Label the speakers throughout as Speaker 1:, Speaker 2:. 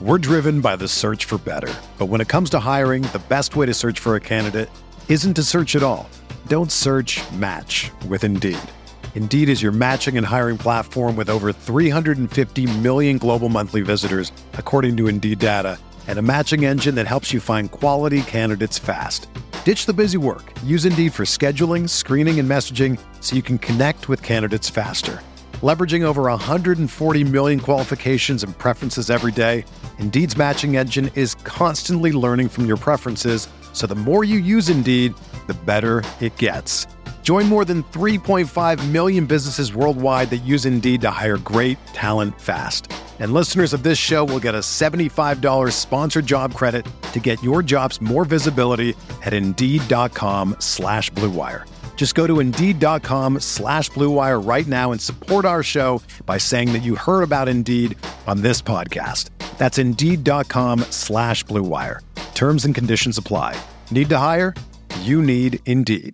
Speaker 1: We're driven by the search for better. But when it comes to hiring, the best way to search for a candidate isn't to search at all. Don't search, match with Indeed. Indeed is your matching and hiring platform with over 350 million global monthly visitors, according to Indeed data, and a matching engine that helps you find quality candidates fast. Ditch the busy work. Use Indeed for scheduling, screening, and messaging so you can connect with candidates faster. Leveraging over 140 million qualifications and preferences every day, Indeed's matching engine is constantly learning from your preferences, so the more you use Indeed, the better it gets. Join more than 3.5 million businesses worldwide that use Indeed to hire great talent fast. And listeners of this show will get a $75 sponsored job credit to get your jobs more visibility at Indeed.com/Blue Wire. Just go to Indeed.com/Blue Wire right now and support our show by saying that you heard about Indeed on this podcast. That's Indeed.com/Blue Wire. Terms and conditions apply. Need to hire? You need Indeed.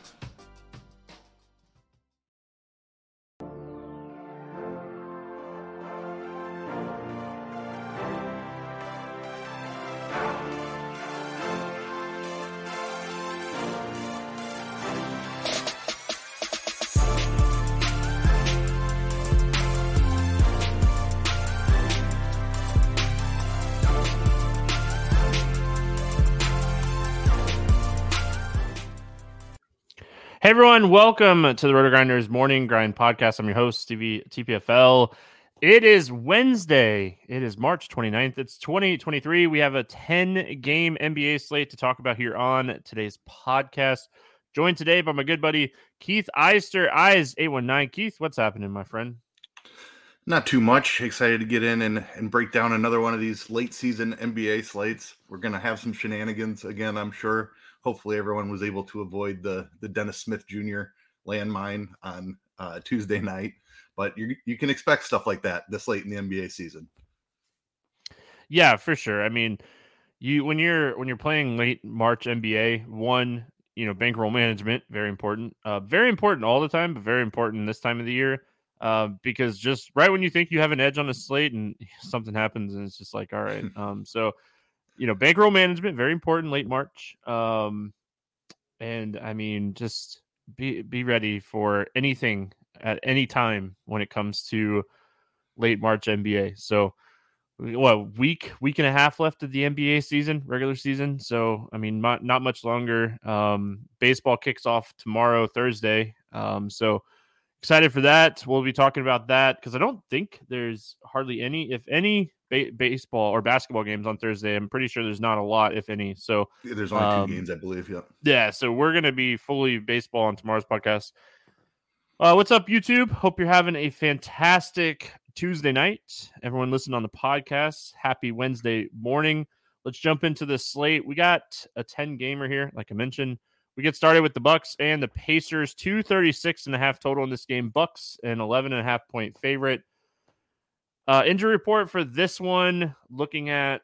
Speaker 2: Hey everyone, welcome to the Roto Grinders Morning Grind Podcast. I'm your host, Stevie TPFL. It is Wednesday. It is March 29th. It's 2023. We have a 10-game NBA slate to talk about here on today's podcast. Joined today by my good buddy, Keith Eister, Eyes819. Keith, what's happening, my friend?
Speaker 3: Not too much. Excited to get in and break down another one of these late season NBA slates. We're going to have some shenanigans again, I'm sure. Hopefully everyone was able to avoid the Dennis Smith Jr. landmine on Tuesday night. But you can expect stuff like that this late in the NBA season.
Speaker 2: Yeah, for sure. I mean, when you're playing late March NBA, bankroll management, very important. Very important all the time, but very important this time of the year. Because just right when you think you have an edge on a slate and something happens and it's just like, all right. Bankroll management, very important late March. And I mean, just be ready for anything at any time when it comes to late March NBA. So week and a half left of the NBA season, regular season. So, I mean, not much longer. Baseball kicks off tomorrow, Thursday. So excited for that. We'll be talking about that because I don't think there's hardly any, if any, baseball or basketball games on Thursday. I'm pretty sure there's not a lot, if any. So
Speaker 3: yeah, there's only 2 games, I believe.
Speaker 2: Yeah. So we're going to be fully baseball on tomorrow's podcast. What's up, YouTube? Hope you're having a fantastic Tuesday night. Everyone listening on the podcast, happy Wednesday morning. Let's jump into the slate. We got a 10-gamer here, like I mentioned. We get started with the Bucks and the Pacers. 236.5 total in this game. Bucks an 11.5 point favorite. Injury report for this one, looking at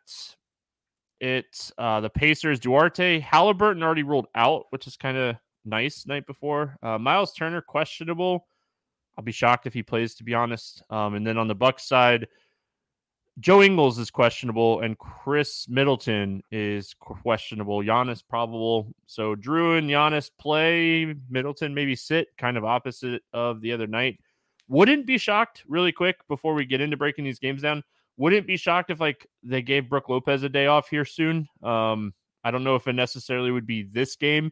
Speaker 2: it, the Pacers, Duarte, Halliburton already ruled out, which is kind of nice night before. Miles Turner, questionable. I'll be shocked if he plays, to be honest. And then on the Bucks side, Joe Ingles is questionable, and Chris Middleton is questionable. Giannis probable. So Drew and Giannis play. Middleton maybe sit, kind of opposite of the other night. Wouldn't be shocked, really quick, before we get into breaking these games down. Wouldn't be shocked if they gave Brook Lopez a day off here soon. I don't know if it necessarily would be this game.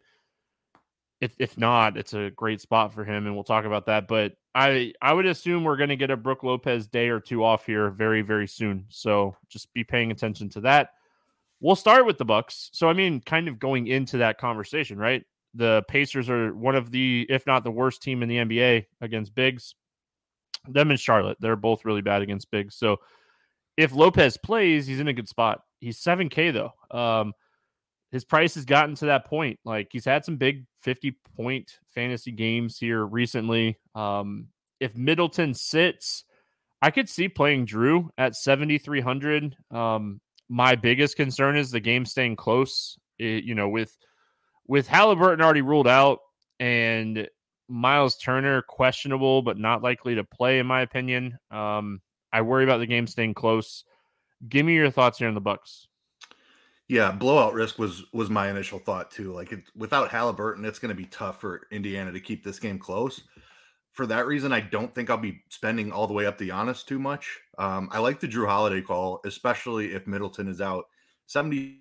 Speaker 2: If not, it's a great spot for him, and we'll talk about that. But I would assume we're going to get a Brook Lopez day or two off here very, very soon. So just be paying attention to that. We'll start with the Bucks. So, I mean, kind of going into that conversation, right? The Pacers are one of the, if not the worst team in the NBA against bigs. Them and Charlotte, they're both really bad against bigs. So if Lopez plays, he's in a good spot. He's 7K though. His price has gotten to that point. Like, he's had some big 50-point fantasy games here recently. If Middleton sits, I could see playing Drew at 7,300. My biggest concern is the game staying close. With Halliburton already ruled out and Miles Turner questionable but not likely to play, in my opinion. I worry about the game staying close. Give me your thoughts here on the Bucks.
Speaker 3: Yeah, blowout risk was my initial thought too. Like without Halliburton, it's going to be tough for Indiana to keep this game close. For that reason, I don't think I'll be spending all the way up to Giannis too much. I like the Jrue Holiday call, especially if Middleton is out. 70.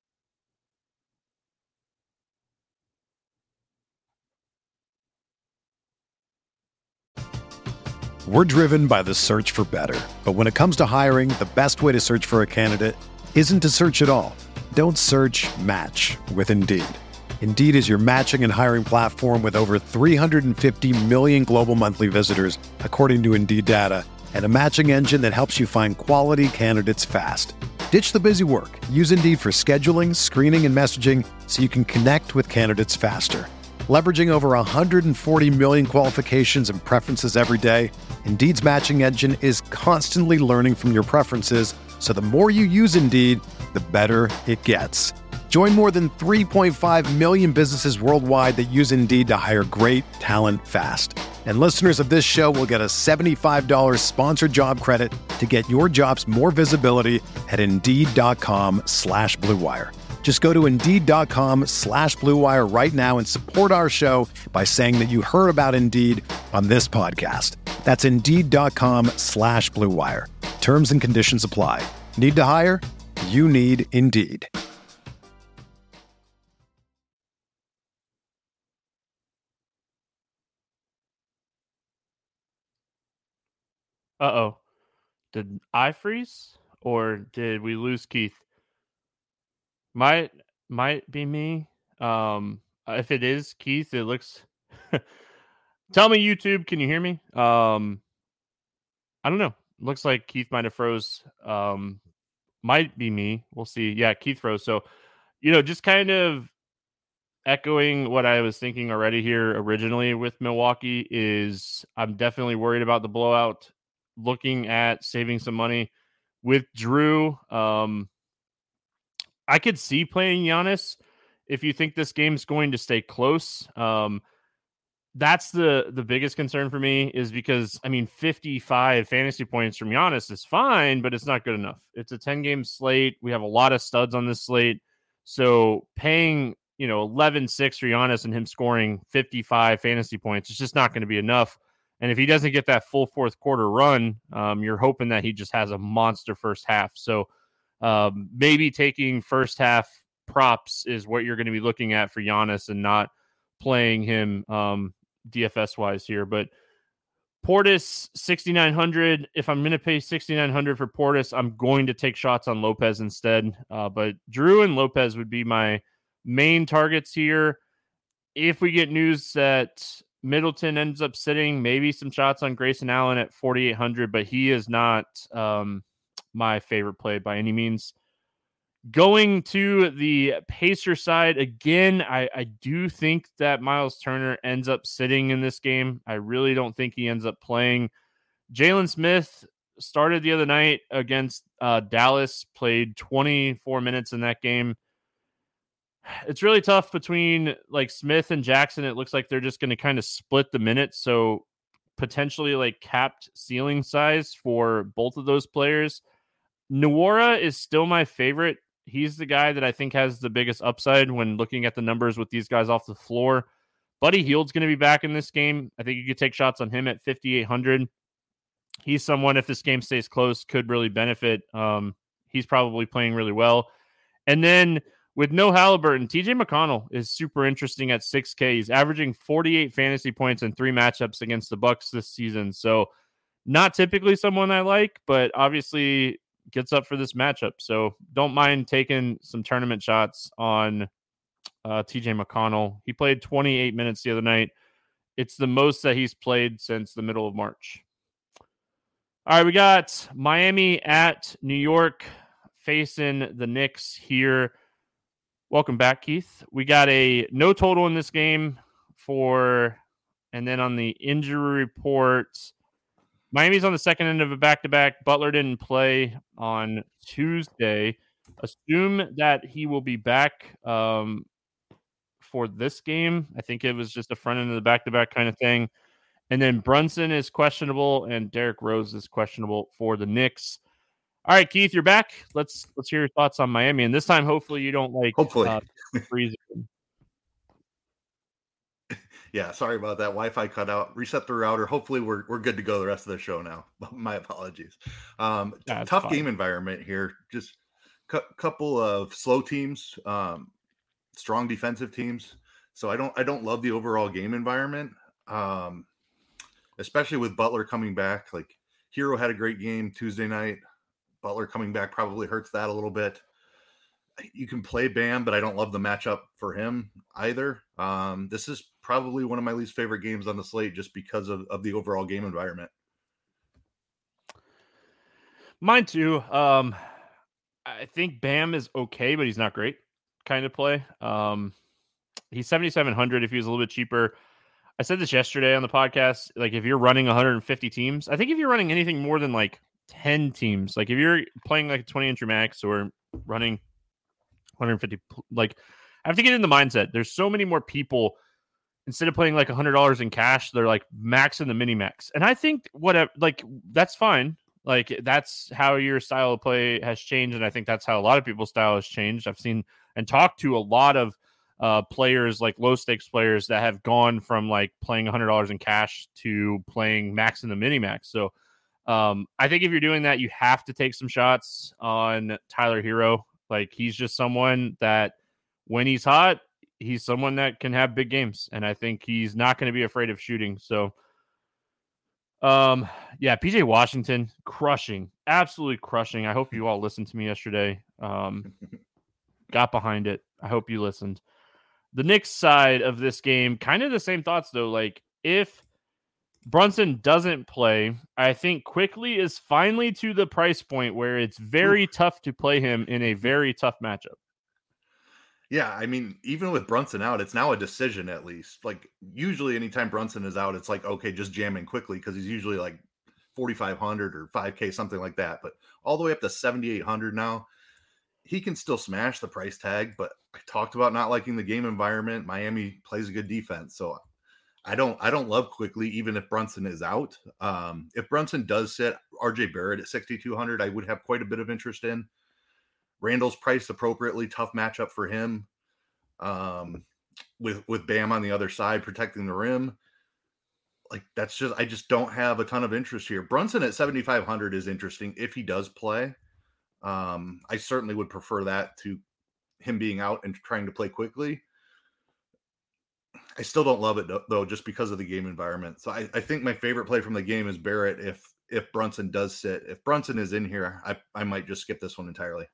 Speaker 1: We're driven by the search for better. But when it comes to hiring, the best way to search for a candidate isn't to search at all. Don't search, match with Indeed. Indeed is your matching and hiring platform with over 350 million global monthly visitors, according to Indeed data, and a matching engine that helps you find quality candidates fast. Ditch the busy work. Use Indeed for scheduling, screening, and messaging so you can connect with candidates faster. Leveraging over 140 million qualifications and preferences every day, Indeed's matching engine is constantly learning from your preferences, so the more you use Indeed, the better it gets. Join more than 3.5 million businesses worldwide that use Indeed to hire great talent fast. And listeners of this show will get a $75 sponsored job credit to get your jobs more visibility at Indeed.com/Blue Wire. Just go to Indeed.com/Blue Wire right now and support our show by saying that you heard about Indeed on this podcast. That's Indeed.com/Blue Wire. Terms and conditions apply. Need to hire? You need Indeed.
Speaker 2: Uh-oh. Did I freeze or did we lose Keith? Might be me. If it is Keith, it looks Tell me, YouTube, can you hear me? I don't know. Looks like Keith might have froze. Might be me. We'll see. Yeah, Keith froze. So, just kind of echoing what I was thinking already here originally with Milwaukee is I'm definitely worried about the blowout. Looking at saving some money with Jrue. I could see playing Giannis if you think this game's going to stay close. That's the biggest concern for me is because, 55 fantasy points from Giannis is fine, but it's not good enough. It's a 10-game slate. We have a lot of studs on this slate. So paying, 11-6 for Giannis and him scoring 55 fantasy points, it's just not going to be enough. And if he doesn't get that full fourth quarter run, you're hoping that he just has a monster first half. So maybe taking first half props is what you're going to be looking at for Giannis and not playing him DFS wise here. But Portis 6,900. If I'm going to pay 6,900 for Portis, I'm going to take shots on Lopez instead. But Jrue and Lopez would be my main targets here. If we get news that Middleton ends up sitting, maybe some shots on Grayson Allen at 4,800, but he is not my favorite play by any means. Going to the Pacer side, again, I do think that Miles Turner ends up sitting in this game. I really don't think he ends up playing. Jalen Smith started the other night against Dallas, played 24 minutes in that game. It's really tough between Smith and Jackson. It looks like they're just going to kind of split the minutes. So potentially capped ceiling size for both of those players. Nwora is still my favorite. He's the guy that I think has the biggest upside when looking at the numbers with these guys off the floor. Buddy Hield's going to be back in this game. I think you could take shots on him at 5,800. He's someone, if this game stays close, could really benefit. He's probably playing really well. And then with no Halliburton, TJ McConnell is super interesting at 6K. He's averaging 48 fantasy points in 3 matchups against the Bucks this season. So not typically someone I like, but obviously gets up for this matchup. So don't mind taking some tournament shots on TJ McConnell. He played 28 minutes the other night. It's the most that he's played since the middle of March. All right, we got Miami at New York facing the Knicks here. Welcome back, Keith. We got a no total in this game and then on the injury report, Miami's on the second end of a back-to-back. Butler didn't play on Tuesday. Assume that he will be back for this game. I think it was just a front end of the back-to-back kind of thing. And then Brunson is questionable and Derrick Rose is questionable for the Knicks. All right, Keith, you're back. Let's hear your thoughts on Miami, and this time, hopefully, you don't
Speaker 3: Hopefully.
Speaker 2: freeze.
Speaker 3: Yeah, sorry about that. Wi-Fi cut out. Reset the router. Hopefully, we're good to go the rest of the show now. My apologies. Tough
Speaker 2: fine.
Speaker 3: game environment here. Just couple of slow teams, strong defensive teams. So I don't love the overall game environment, especially with Butler coming back. Like Hero had a great game Tuesday night. Butler coming back probably hurts that a little bit. You can play Bam, but I don't love the matchup for him either. This is probably one of my least favorite games on the slate just because of the overall game environment.
Speaker 2: Mine too. I think Bam is okay, but he's not great kind of play. He's 7,700 if he was a little bit cheaper. I said this yesterday on the podcast. Like if you're running 150 teams, I think if you're running anything more than like 10 teams, like if you're playing like a 20 entry max or running 150, like I have to get in the mindset. There's so many more people instead of playing like $100 in cash, they're like maxing the mini max. And I think whatever, like that's fine. Like that's how your style of play has changed. And I think that's how a lot of people's style has changed. I've seen and talked to a lot of players, like low stakes players that have gone from like playing $100 in cash to playing max in the mini max. So I think if you're doing that, you have to take some shots on Tyler Hero. Like he's just someone that when he's hot, he's someone that can have big games. And I think he's not going to be afraid of shooting. So yeah, PJ Washington crushing, absolutely crushing. I hope you all listened to me yesterday. Got behind it. I hope you listened. The Knicks side of this game, kind of the same thoughts though. Like if Brunson doesn't play, I think Quickley is finally to the price point where it's very tough to play him in a very tough matchup.
Speaker 3: Yeah, I mean, even with Brunson out, it's now a decision at least. Like usually anytime Brunson is out, it's like, okay, just jam in Quickley because he's usually like 4,500 or 5K, something like that. But all the way up to 7,800 now, he can still smash the price tag. But I talked about not liking the game environment. Miami plays a good defense. So I don't love Quickley, even if Brunson is out. If Brunson does sit RJ Barrett at 6,200, I would have quite a bit of interest in. Randall's priced appropriately, tough matchup for him. With Bam on the other side protecting the rim. Like I just don't have a ton of interest here. Brunson at 7,500 is interesting if he does play. I certainly would prefer that to him being out and trying to play quickly. I still don't love it though, just because of the game environment. So I think my favorite play from the game is Barrett. If Brunson does sit, if Brunson is in here, I might just skip this one entirely.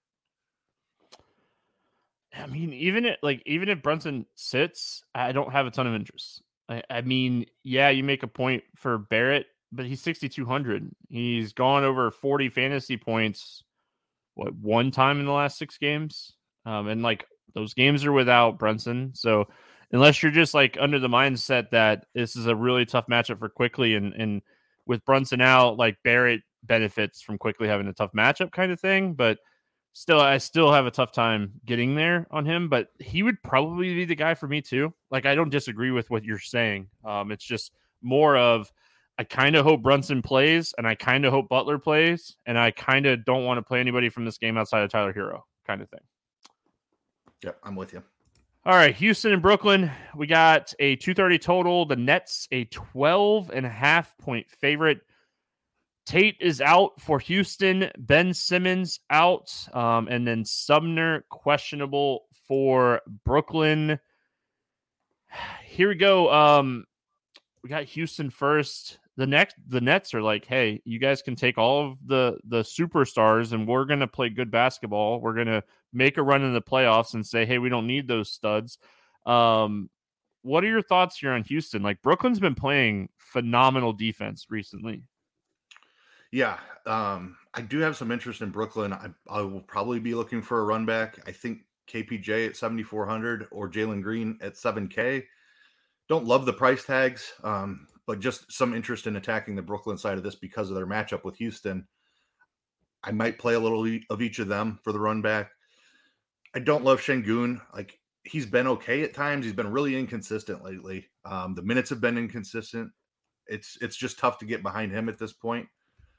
Speaker 2: I mean, even if Brunson sits, I don't have a ton of interest. I mean, yeah, you make a point for Barrett, but he's 6,200. He's gone over 40 fantasy points, one time in the last 6 games? And like those games are without Brunson. So unless you're just like under the mindset that this is a really tough matchup for Quickley and with Brunson out, like Barrett benefits from Quickley having a tough matchup kind of thing. But I still have a tough time getting there on him, but he would probably be the guy for me too. Like, I don't disagree with what you're saying. It's just more of, I kind of hope Brunson plays and I kind of hope Butler plays. And I kind of don't want to play anybody from this game outside of Tyler Hero kind of thing.
Speaker 3: Yep. I'm with you.
Speaker 2: All right. Houston and Brooklyn, we got a 230 total. The Nets, a 12.5 point favorite. Tate is out for Houston. Ben Simmons out. And then Sumner questionable for Brooklyn. Here we go. We got Houston first. The Nets are like, hey, you guys can take all of the superstars and we're going to play good basketball. We're going to make a run in the playoffs and say, hey, we don't need those studs. What are your thoughts here on Houston? Like, Brooklyn's been playing phenomenal defense recently.
Speaker 3: Yeah, I do have some interest in Brooklyn. I will probably be looking for a run back. I think KPJ at 7,400 or Jalen Green at 7K. Don't love the price tags, but just some interest in attacking the Brooklyn side of this because of their matchup with Houston. I might play a little of each of them for the run back. I don't love Şengün. Like, he's been okay at times. He's been really inconsistent lately. The minutes have been inconsistent. It's just tough to get behind him at this point.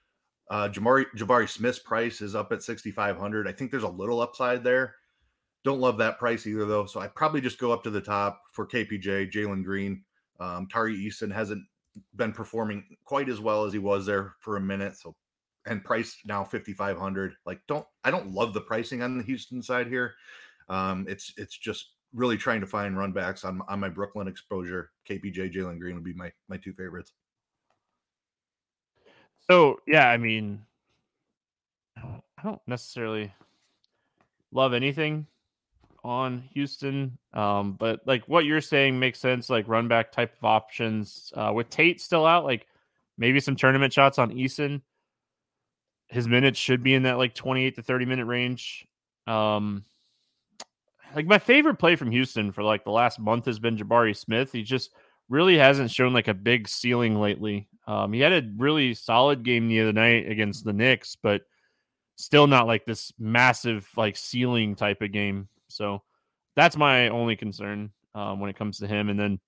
Speaker 3: Jabari Smith's price is up at 6,500. I think there's a little upside there. Don't love that price either, though. So I probably just go up to the top for KPJ, Jalen Green. Tari Eason hasn't been performing quite as well as he was there for a minute. So, and price now 5,500. I don't love the pricing on the Houston side here. It's just really trying to find run backs on my Brooklyn exposure. KPJ, Jalen Green would be my two favorites.
Speaker 2: So yeah, I mean, I don't necessarily love anything on Houston, but like what you're saying makes sense. Like run back type of options with Tate still out, like maybe some tournament shots on Eason. His minutes should be in that like 28 to 30 minute range. Like my favorite play from Houston for like the last month has been Jabari Smith. He just really hasn't shown like a big ceiling lately. He had a really solid game the other night against the Knicks, but still not like this massive like ceiling type of game. So that's my only concern when it comes to him. And then,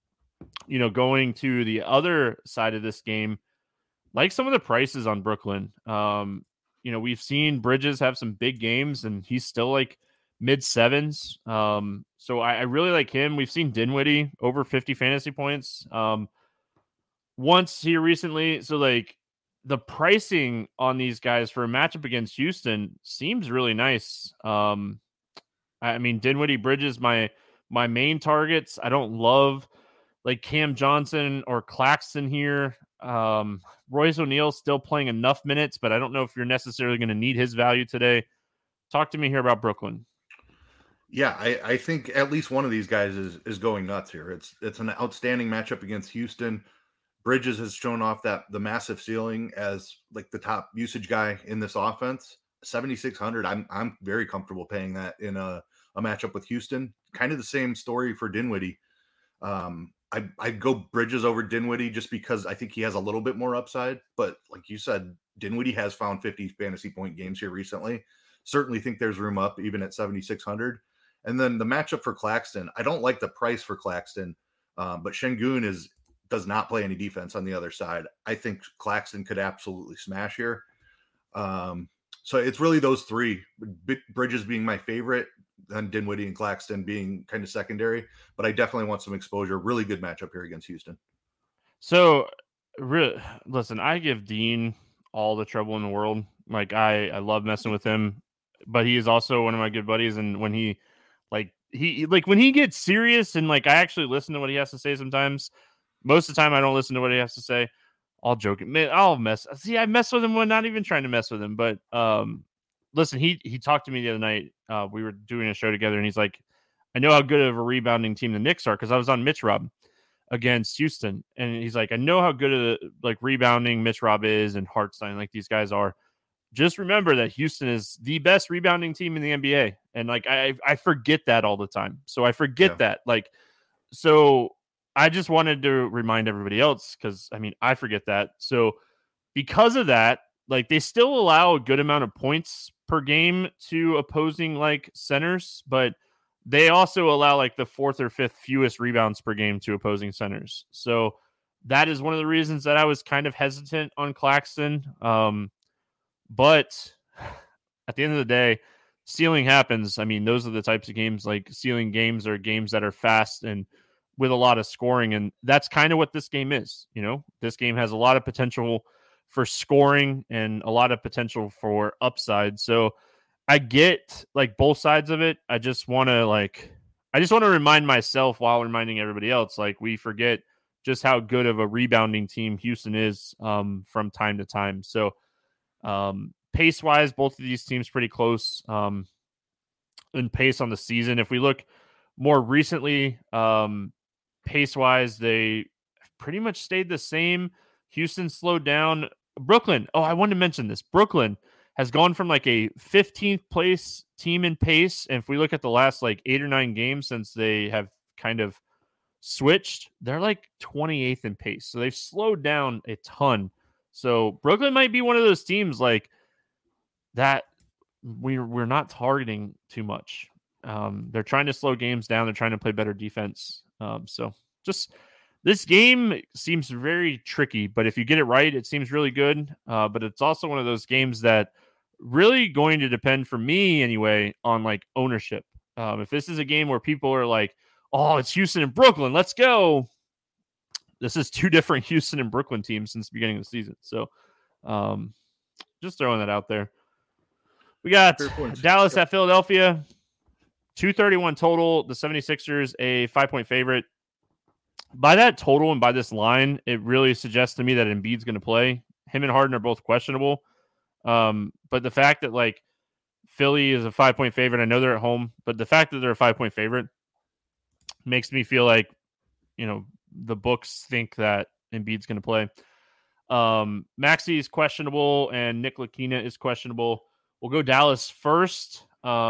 Speaker 2: going to the other side of this game, like some of the prices on Brooklyn, we've seen Bridges have some big games and he's still like mid sevens. So I really like him. We've seen Dinwiddie over 50 fantasy points once here recently. So like the pricing on these guys for a matchup against Houston seems really nice. I mean, Dinwiddie, Bridges, my main targets. I don't love like Cam Johnson or Claxton here. Royce O'Neal still playing enough minutes, but I don't know if you're necessarily going to need his value today. Talk to me here about Brooklyn.
Speaker 3: Yeah, I think at least one of these guys is going nuts here. It's an outstanding matchup against Houston. Bridges has shown off the massive ceiling as like the top usage guy in this offense. 7,600. I'm very comfortable paying that in a matchup with Houston. Kind of the same story for Dinwiddie. I'd go Bridges over Dinwiddie just because I think he has a little bit more upside. But like you said, Dinwiddie has found 50 fantasy point games here recently. Certainly think there's room up even at 7,600. And then the matchup for Claxton, I don't like the price for Claxton, but Şengün does not play any defense on the other side. I think Claxton could absolutely smash here. So it's really those three, Bridges being my favorite, then Dinwiddie and Claxton being kind of secondary, but I definitely want some exposure. Really good matchup here against Houston.
Speaker 2: So listen, I give Dean all the trouble in the world. Like I love messing with him, but he is also one of my good buddies. And when he when he gets serious and like I actually listen to what he has to say sometimes. Most of the time I don't listen to what he has to say. I'll joke it. I'll mess. See, I mess with him when not even trying to mess with him. But listen, he talked to me the other night. We were doing a show together, and he's like, I know how good of a rebounding team the Knicks are because I was on Mitch Rob against Houston. And he's like, I know how good of like rebounding Mitch Rob is and Hartenstein, like these guys are. Just remember that Houston is the best rebounding team in the NBA. And like I forget that all the time. So I forget that. Like, so I just wanted to remind everybody else because I mean I forget that. So because of that, like they still allow a good amount of points per game to opposing like centers, but they also allow like the fourth or fifth fewest rebounds per game to opposing centers. So that is one of the reasons that I was kind of hesitant on Claxton. But at the end of the day, ceiling happens. I mean, those are the types of games like ceiling games are games that are fast and with a lot of scoring. And that's kind of what this game is. This game has a lot of potential for scoring and a lot of potential for upside. So I get like both sides of it. I just want to remind myself while reminding everybody else, like we forget just how good of a rebounding team Houston is from time to time. So pace wise, both of these teams pretty close in pace on the season. If we look more recently, pace wise, they pretty much stayed the same. Houston slowed down. Brooklyn. Oh, I wanted to mention this. Brooklyn has gone from like a 15th place team in pace. And if we look at the last like 8 or 9 games since they have kind of switched, they're like 28th in pace. So they've slowed down a ton. So Brooklyn might be one of those teams like that we're not targeting too much. They're trying to slow games down. They're trying to play better defense. So just This game seems very tricky, but if you get it right, it seems really good. But it's also one of those games that really going to depend, for me anyway, on like ownership. If this is a game where people are like, oh, it's Houston and Brooklyn, let's go. This is two different Houston and Brooklyn teams since the beginning of the season. So just throwing that out there. We got Dallas at Philadelphia, 231 total. The 76ers, a 5-point favorite. By that total and by this line, it really suggests to me that Embiid's going to play. Him and Harden are both questionable. But the fact that like Philly is a 5-point favorite, I know they're at home, but the fact that they're a 5-point favorite makes me feel like, the books think that Embiid's going to play. Maxey is questionable and Nick Lakina is questionable. We'll go Dallas first.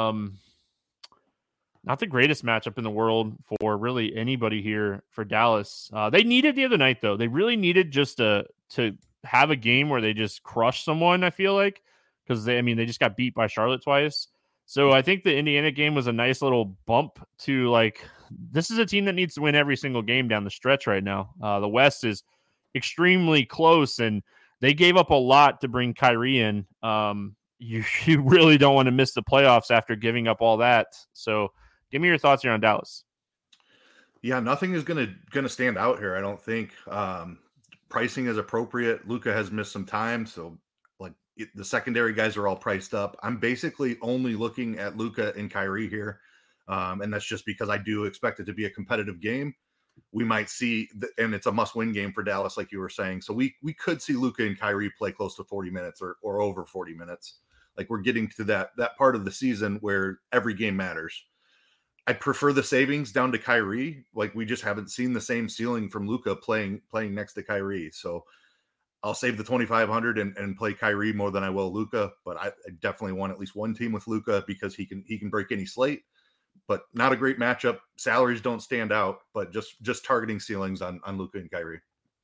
Speaker 2: Not the greatest matchup in the world for really anybody here for Dallas. They needed the other night, though. They really needed just to have a game where they just crush someone, I feel like, because they just got beat by Charlotte twice. So I think the Indiana game was a nice little bump to like, this is a team that needs to win every single game down the stretch right now. The West is extremely close, and they gave up a lot to bring Kyrie in. You really don't want to miss the playoffs after giving up all that. So give me your thoughts here on Dallas.
Speaker 3: Yeah, nothing is gonna stand out here, I don't think. Pricing is appropriate. Luka has missed some time, so like the secondary guys are all priced up. I'm basically only looking at Luka and Kyrie here, and that's just because I do expect it to be a competitive game. We might see, and it's a must-win game for Dallas, like you were saying. So we could see Luka and Kyrie play close to 40 minutes or over 40 minutes. Like we're getting to that part of the season where every game matters. I prefer the savings down to Kyrie. Like we just haven't seen the same ceiling from Luka playing next to Kyrie. So I'll save the 2,500 and play Kyrie more than I will Luka. But I definitely want at least one team with Luka because he can break any slate. But not a great matchup. Salaries don't stand out, but just targeting ceilings on Luka and Kyrie.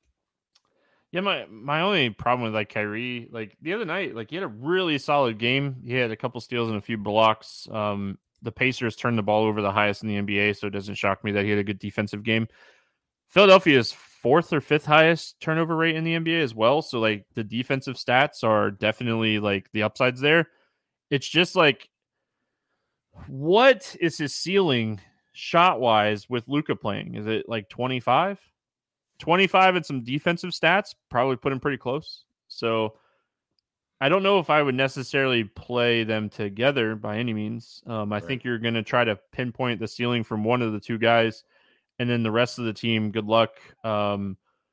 Speaker 2: Yeah, my only problem with like Kyrie, like the other night, like he had a really solid game. He had a couple steals and a few blocks. The Pacers turned the ball over the highest in the NBA, so it doesn't shock me that he had a good defensive game. Philadelphia's 4th or 5th highest turnover rate in the NBA as well. So like the defensive stats are definitely like the upsides there. It's just like, what is his ceiling shot wise with Luka playing? Is it like 25? 25 and some defensive stats probably put him pretty close. So I don't know if I would necessarily play them together by any means. I think you're going to try to pinpoint the ceiling from one of the two guys, and then the rest of the team, good luck. Good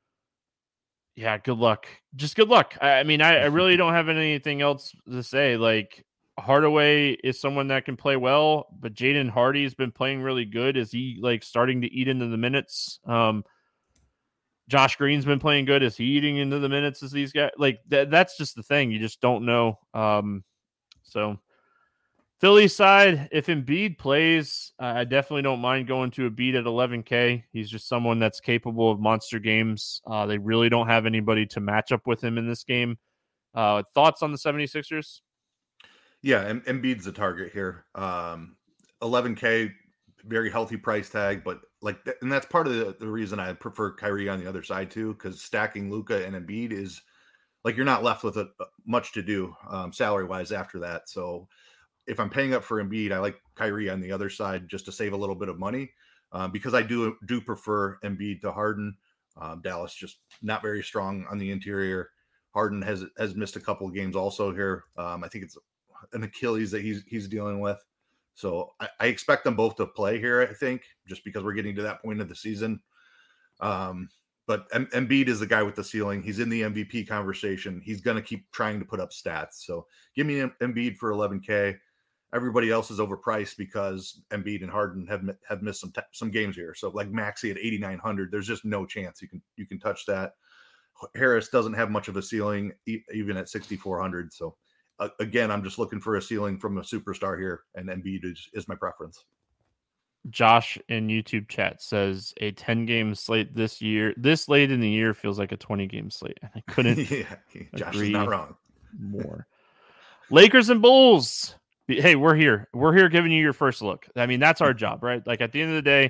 Speaker 2: luck. Just good luck. I really don't have anything else to say. Like Hardaway is someone that can play well, but Jaden Hardy has been playing really good. Is he like starting to eat into the minutes? Josh Green's been playing good. Is he eating into the minutes as these guys? Like that's just the thing. You just don't know. So Philly side, if Embiid plays, I definitely don't mind going to Embiid at 11K. He's just someone that's capable of monster games. They really don't have anybody to match up with him in this game. Thoughts on the 76ers?
Speaker 3: Yeah, Embiid's a target here. 11K, very healthy price tag, but and that's part of the reason I prefer Kyrie on the other side too, because stacking Luka and Embiid is like you're not left with much to do salary wise after that. So if I'm paying up for Embiid, I like Kyrie on the other side just to save a little bit of money because I do prefer Embiid to Harden. Dallas just not very strong on the interior. Harden has missed a couple of games also here. I think it's an Achilles that he's dealing with. So I expect them both to play here, I think, just because we're getting to that point of the season. But Embiid is the guy with the ceiling. He's in the MVP conversation. He's going to keep trying to put up stats. So give me Embiid for 11K. Everybody else is overpriced because Embiid and Harden have missed some games here. So like Maxey at 8,900, there's just no chance you can touch that. Harris doesn't have much of a ceiling even at 6,400. So again, I'm just looking for a ceiling from a superstar here, and Embiid is my preference.
Speaker 2: Josh in YouTube chat says a 10-game slate this late in the year feels like a 20-game slate. I couldn't
Speaker 3: Josh is not wrong.
Speaker 2: More. Lakers and Bulls. Hey, we're here. We're here giving you your first look. I mean, that's our job, right? Like at the end of the day,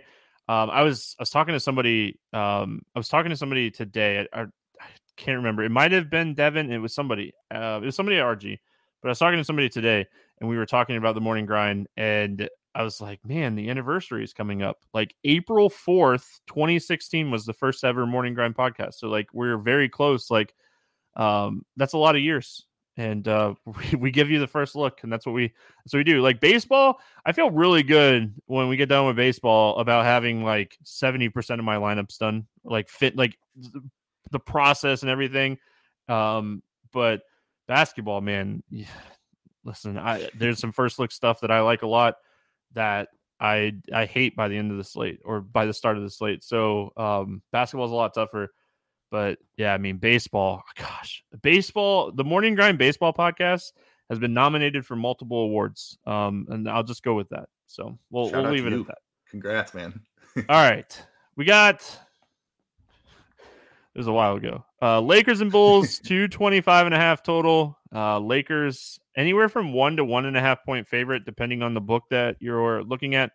Speaker 2: I was talking to somebody. I was talking to somebody today. I can't remember. It might have been Devin. It was somebody. It was somebody at RG. But I was talking to somebody today, and we were talking about the morning grind, and I was like, man, the anniversary is coming up. Like April 4th, 2016 was the first ever morning grind podcast. So like we're very close. Like that's a lot of years. And we give you the first look, and that's what we do. Like baseball, I feel really good when we get done with baseball about having like 70% of my lineups done, like fit, like the process and everything. But basketball, man, listen, there's some first look stuff that I like a lot that I hate by the end of the slate or by the start of the slate. So basketball is a lot tougher. But yeah, I mean, baseball, gosh, the Morning Grind Baseball podcast has been nominated for multiple awards. And I'll just go with that. So we'll leave it at that.
Speaker 3: Congrats, man.
Speaker 2: All right. It was a while ago. Lakers and Bulls, 225.5 total. Lakers anywhere from 1 to 1.5 point favorite, depending on the book that you're looking at.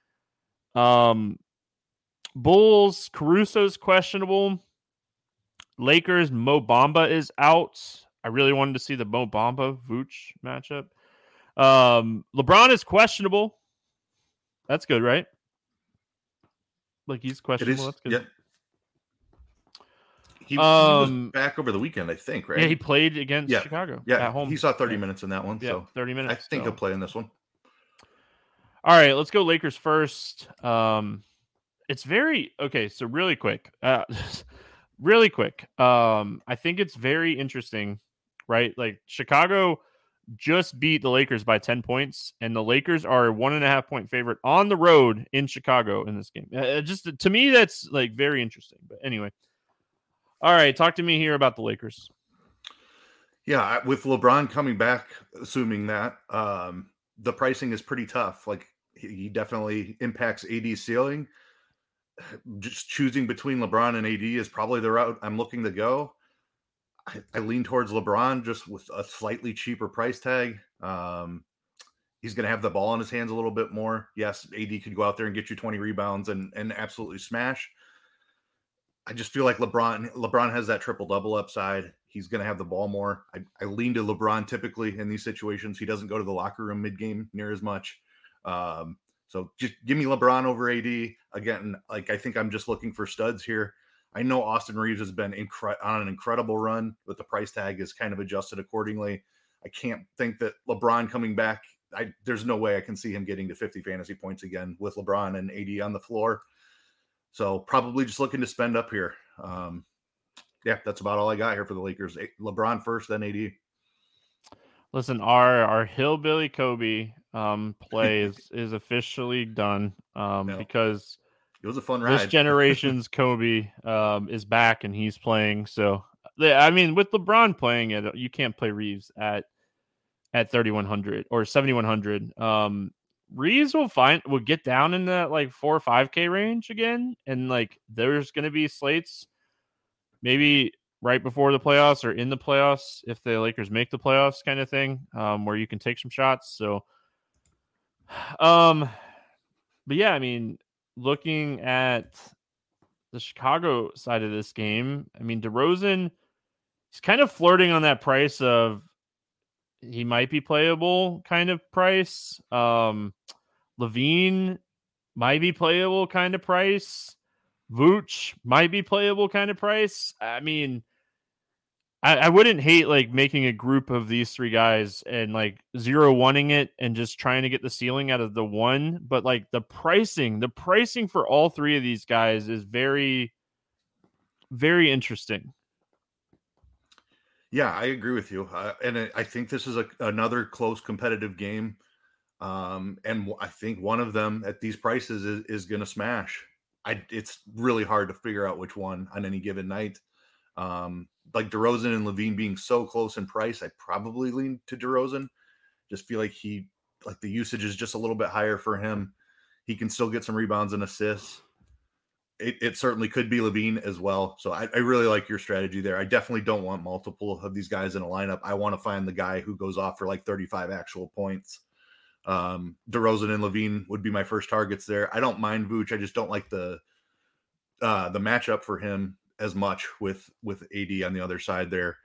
Speaker 2: Bulls, Caruso's questionable. Lakers, Mo Bamba is out. I really wanted to see the Mo Bamba Vooch matchup. LeBron is questionable. That's good, right? Like he's questionable. That's good.
Speaker 3: Yep. He was back over the weekend, I think, right?
Speaker 2: Yeah, he played against Chicago at home.
Speaker 3: He saw 30 minutes in that one.
Speaker 2: Yeah,
Speaker 3: so
Speaker 2: 30 minutes.
Speaker 3: I think he'll play in this one.
Speaker 2: All right, let's go Lakers first. It's very okay. So really quick, I think it's very interesting, right? Like Chicago just beat the Lakers by 10 points, and the Lakers are a 1.5 point favorite on the road in Chicago in this game. Just to me, that's like very interesting. But anyway, all right, talk to me here about the Lakers.
Speaker 3: Yeah, with LeBron coming back, assuming that the pricing is pretty tough. Like he definitely impacts AD's ceiling. Just choosing between LeBron and AD is probably the route I'm looking to go. I lean towards LeBron just with a slightly cheaper price tag. He's going to have the ball in his hands a little bit more. Yes, AD could go out there and get you 20 rebounds and absolutely smash. I just feel like LeBron has that triple-double upside. He's going to have the ball more. I lean to LeBron typically in these situations. He doesn't go to the locker room mid-game near as much. So just give me LeBron over AD. Again, like I think I'm just looking for studs here. I know Austin Reeves has been on an incredible run, but the price tag is kind of adjusted accordingly. I can't think that LeBron coming back, there's no way I can see him getting to 50 fantasy points again with LeBron and AD on the floor. So probably just looking to spend up here. Yeah, that's about all I got here for the Lakers. LeBron first, then AD.
Speaker 2: Listen, our Hillbilly Kobe play is officially done because
Speaker 3: it was a fun ride.
Speaker 2: This generation's Kobe is back and he's playing. So, I mean, with LeBron playing it, you can't play Reeves at 3,100 or 7,100. Reeves will get down in that like 4 or 5K range again, and like there's going to be slates maybe right before the playoffs or in the playoffs if the Lakers make the playoffs, kind of thing, where you can take some shots. So, but yeah, I mean, looking at the Chicago side of this game, I mean, DeRozan, he's kind of flirting on that price of he might be playable kind of price. Levine might be playable kind of price. Vooch might be playable kind of price. I mean, I wouldn't hate like making a group of these three guys and like 0-1ing it and just trying to get the ceiling out of the one. But like the pricing for all three of these guys is very, very interesting.
Speaker 3: Yeah, I agree with you. And I think this is another close competitive game. And I think one of them at these prices is going to smash. It's really hard to figure out which one on any given night. Like DeRozan and Levine being so close in price, I probably lean to DeRozan. Just feel like the usage is just a little bit higher for him. He can still get some rebounds and assists. It certainly could be Levine as well. So I really like your strategy there. I definitely don't want multiple of these guys in a lineup. I want to find the guy who goes off for like 35 actual points. DeRozan and Levine would be my first targets there. I don't mind Vooch. I just don't like the matchup for him as much with AD on the other side there.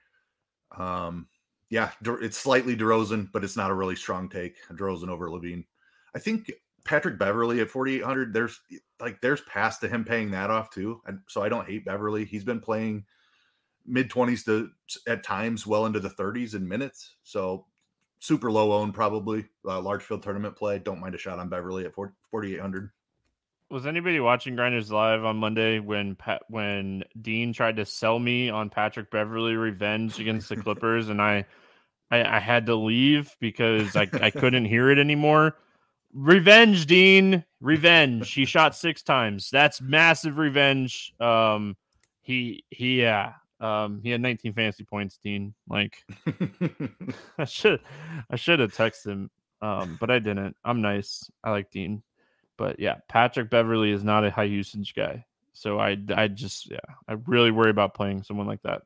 Speaker 3: It's slightly DeRozan, but it's not a really strong take. DeRozan over Levine. I think Patrick Beverley at 4,800. There's pass to him paying that off too, and so I don't hate Beverley. He's been playing mid-20s to at times well into the 30s in minutes. So super low owned, probably large field tournament play. Don't mind a shot on Beverley at 4,800.
Speaker 2: Was anybody watching Grinders Live on Monday when Dean tried to sell me on Patrick Beverley revenge against the Clippers, and I had to leave because I couldn't hear it anymore? Revenge, Dean. Revenge. He shot 6 times. That's massive revenge. He had 19 fantasy points, Dean. Like I should have texted him, but I didn't. I'm nice. I like Dean. But yeah, Patrick Beverley is not a high usage guy. So I really worry about playing someone like that.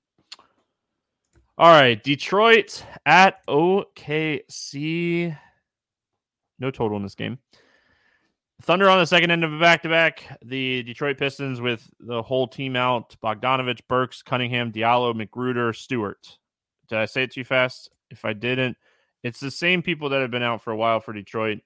Speaker 2: All right, Detroit at OKC. No total in this game. Thunder on the second end of a back-to-back. The Detroit Pistons with the whole team out. Bogdanovich, Burks, Cunningham, Diallo, McGruder, Stewart. Did I say it too fast? If I didn't, it's the same people that have been out for a while for Detroit.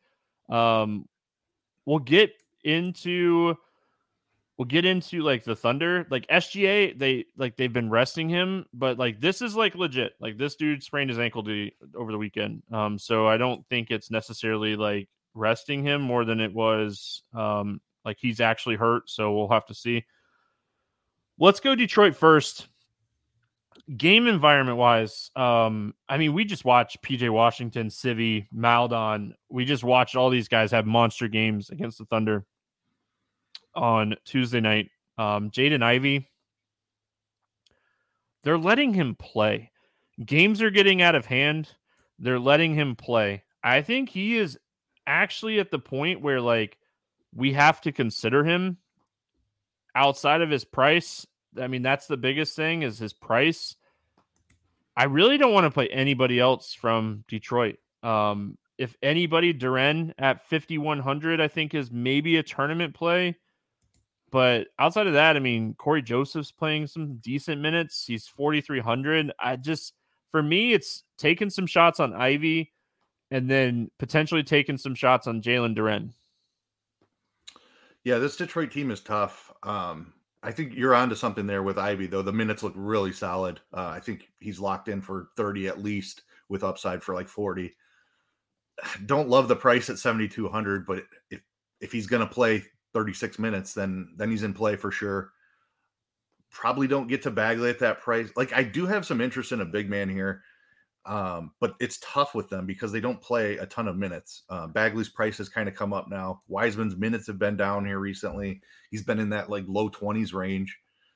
Speaker 2: We'll get into like the Thunder, like SGA. They've been resting him, but like this is like legit. Like this dude sprained his ankle over the weekend. So I don't think it's necessarily like resting him more than it was like he's actually hurt. So we'll have to see. Let's go Detroit first. Game environment wise, we just watched PJ Washington, Civi, Maldon. We just watched all these guys have monster games against the Thunder on Tuesday night. Jaden Ivey, they're letting him play. Games are getting out of hand. They're letting him play. I think he is actually at the point where like we have to consider him outside of his price. I mean, that's the biggest thing is his price. I really don't want to play anybody else from Detroit. If anybody, Duren at 5,100, I think is maybe a tournament play. But outside of that, I mean, Corey Joseph's playing some decent minutes. He's 4,300. For me, it's taking some shots on Ivy and then potentially taking some shots on Jalen Duren.
Speaker 3: Yeah, this Detroit team is tough. I think you're onto something there with Ivy, though. The minutes look really solid. I think he's locked in for 30 at least with upside for like 40. Don't love the price at 7,200, but if he's going to play 36 minutes, then he's in play for sure. Probably don't get to Bagley at that price. Like I do have some interest in a big man here, but it's tough with them because they don't play a ton of minutes. Bagley's price has kind of come up now. Wiseman's minutes have been down here recently. He's been in that like low 20s range.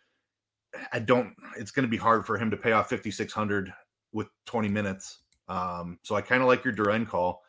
Speaker 3: It's going to be hard for him to pay off 5,600 with 20 minutes. So I kind of like your Duren call.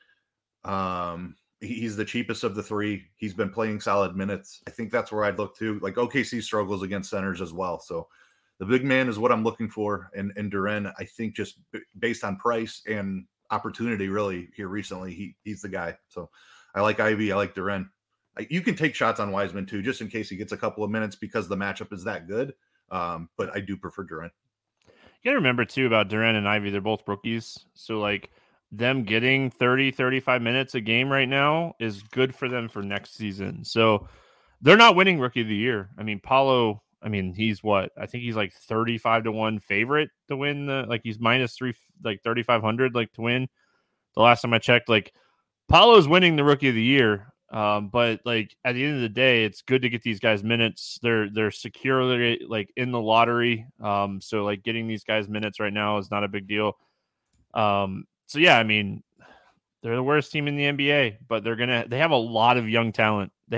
Speaker 3: He's the cheapest of the three. He's been playing solid minutes. I think that's where I'd look to. Like OKC struggles against centers as well. So the big man is what I'm looking for. And Duren, I think just based on price and opportunity really here recently, he's the guy. So I like Ivy. I like Duren. You can take shots on Wiseman too, just in case he gets a couple of minutes because the matchup is that good. But I do prefer Duren.
Speaker 2: You got to remember too about Duren and Ivy. They're both rookies. So like them getting 30, 35 minutes a game right now is good for them for next season. So they're not winning Rookie of the Year. I mean, Paolo, he's what? I think he's like 35-1 favorite to win he's -3, like 3,500, like to win. The last time I checked, like Paolo's winning the Rookie of the Year. But like at the end of the day, it's good to get these guys minutes. They're securely like in the lottery. So like getting these guys minutes right now is not a big deal. So yeah, they're the worst team in the NBA, but they have a lot of young talent. They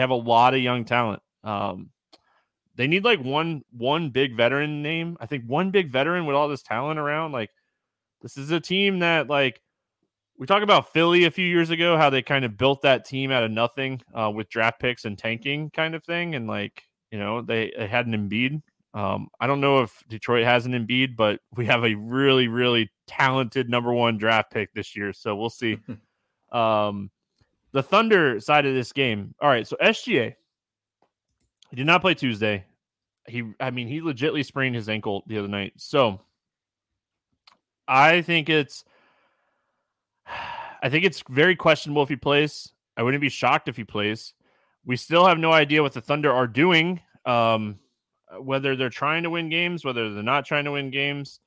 Speaker 2: need like one big veteran name. I think one big veteran with all this talent around. Like this is a team that like we talked about Philly a few years ago, how they kind of built that team out of nothing with draft picks and tanking kind of thing. And like, they had an Embiid. I don't know if Detroit has an Embiid, but we have a really, really talented number 1 draft pick this year. So we'll see. The Thunder side of this game. All right, so SGA, he did not play Tuesday. He legitimately sprained his ankle the other night. So I think it's very questionable if he plays. I wouldn't be shocked if he plays. We still have no idea what the Thunder are doing, whether they're trying to win games, whether they're not trying to win games.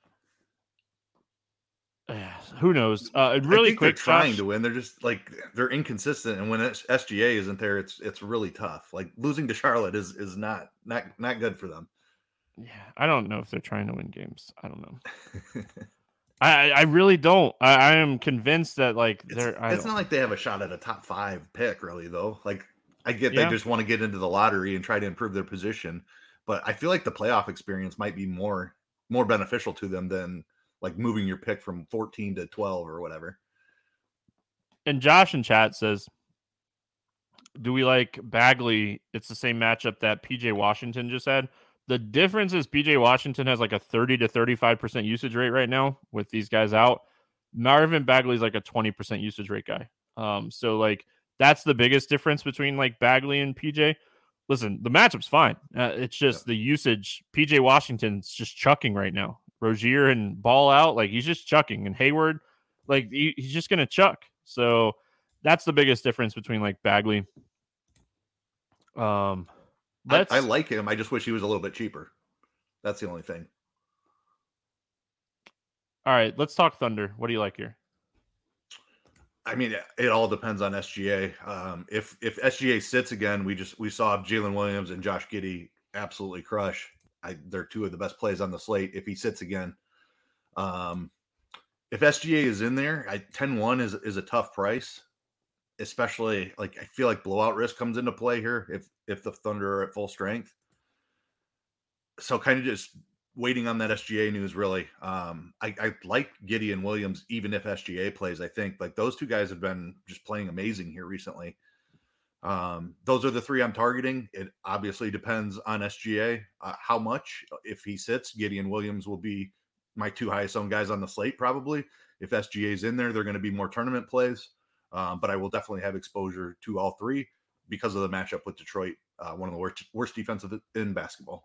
Speaker 2: Who knows? Really
Speaker 3: I think
Speaker 2: quick,
Speaker 3: they're trying
Speaker 2: Josh,
Speaker 3: to win. They're just like they're inconsistent, and when SGA isn't there, it's really tough. Like losing to Charlotte is not good for them.
Speaker 2: Yeah, I don't know if they're trying to win games. I don't know. I really don't. I am convinced that like
Speaker 3: it's not like they have a shot at a top 5 pick, really, though. Like I get they just want to get into the lottery and try to improve their position, but I feel like the playoff experience might be more beneficial to them than like moving your pick from 14 to 12 or whatever.
Speaker 2: And Josh in chat says, do we like Bagley? It's the same matchup that PJ Washington just had. The difference is PJ Washington has like a 30 to 35% usage rate right now with these guys out. Marvin Bagley is like a 20% usage rate guy. So like that's the biggest difference between like Bagley and PJ. Listen, the matchup's fine. It's just the usage. PJ Washington's just chucking right now. Rozier and Ball out, like he's just chucking, and Hayward, like he's just gonna chuck. So that's the biggest difference between like Bagley.
Speaker 3: I like him. I just wish he was a little bit cheaper. That's the only thing.
Speaker 2: All right, let's talk Thunder. What do you like here?
Speaker 3: I mean, it all depends on SGA. If SGA sits again, we saw Jalen Williams and Josh Giddey absolutely crush. They're two of the best plays on the slate. If he sits again, if SGA is in there, 10-1 is a tough price, especially like I feel like blowout risk comes into play here if the Thunder are at full strength. So kind of just waiting on that SGA news, really. I like Giddey and Williams, even if SGA plays. I think like those two guys have been just playing amazing here recently. Those are the three I'm targeting. It obviously depends on SGA, how much. If he sits, Giddey and Williams will be my two highest owned guys on the slate, probably. If SGA is in there, they're going to be more tournament plays. But I will definitely have exposure to all three because of the matchup with Detroit, one of the worst defensive in basketball.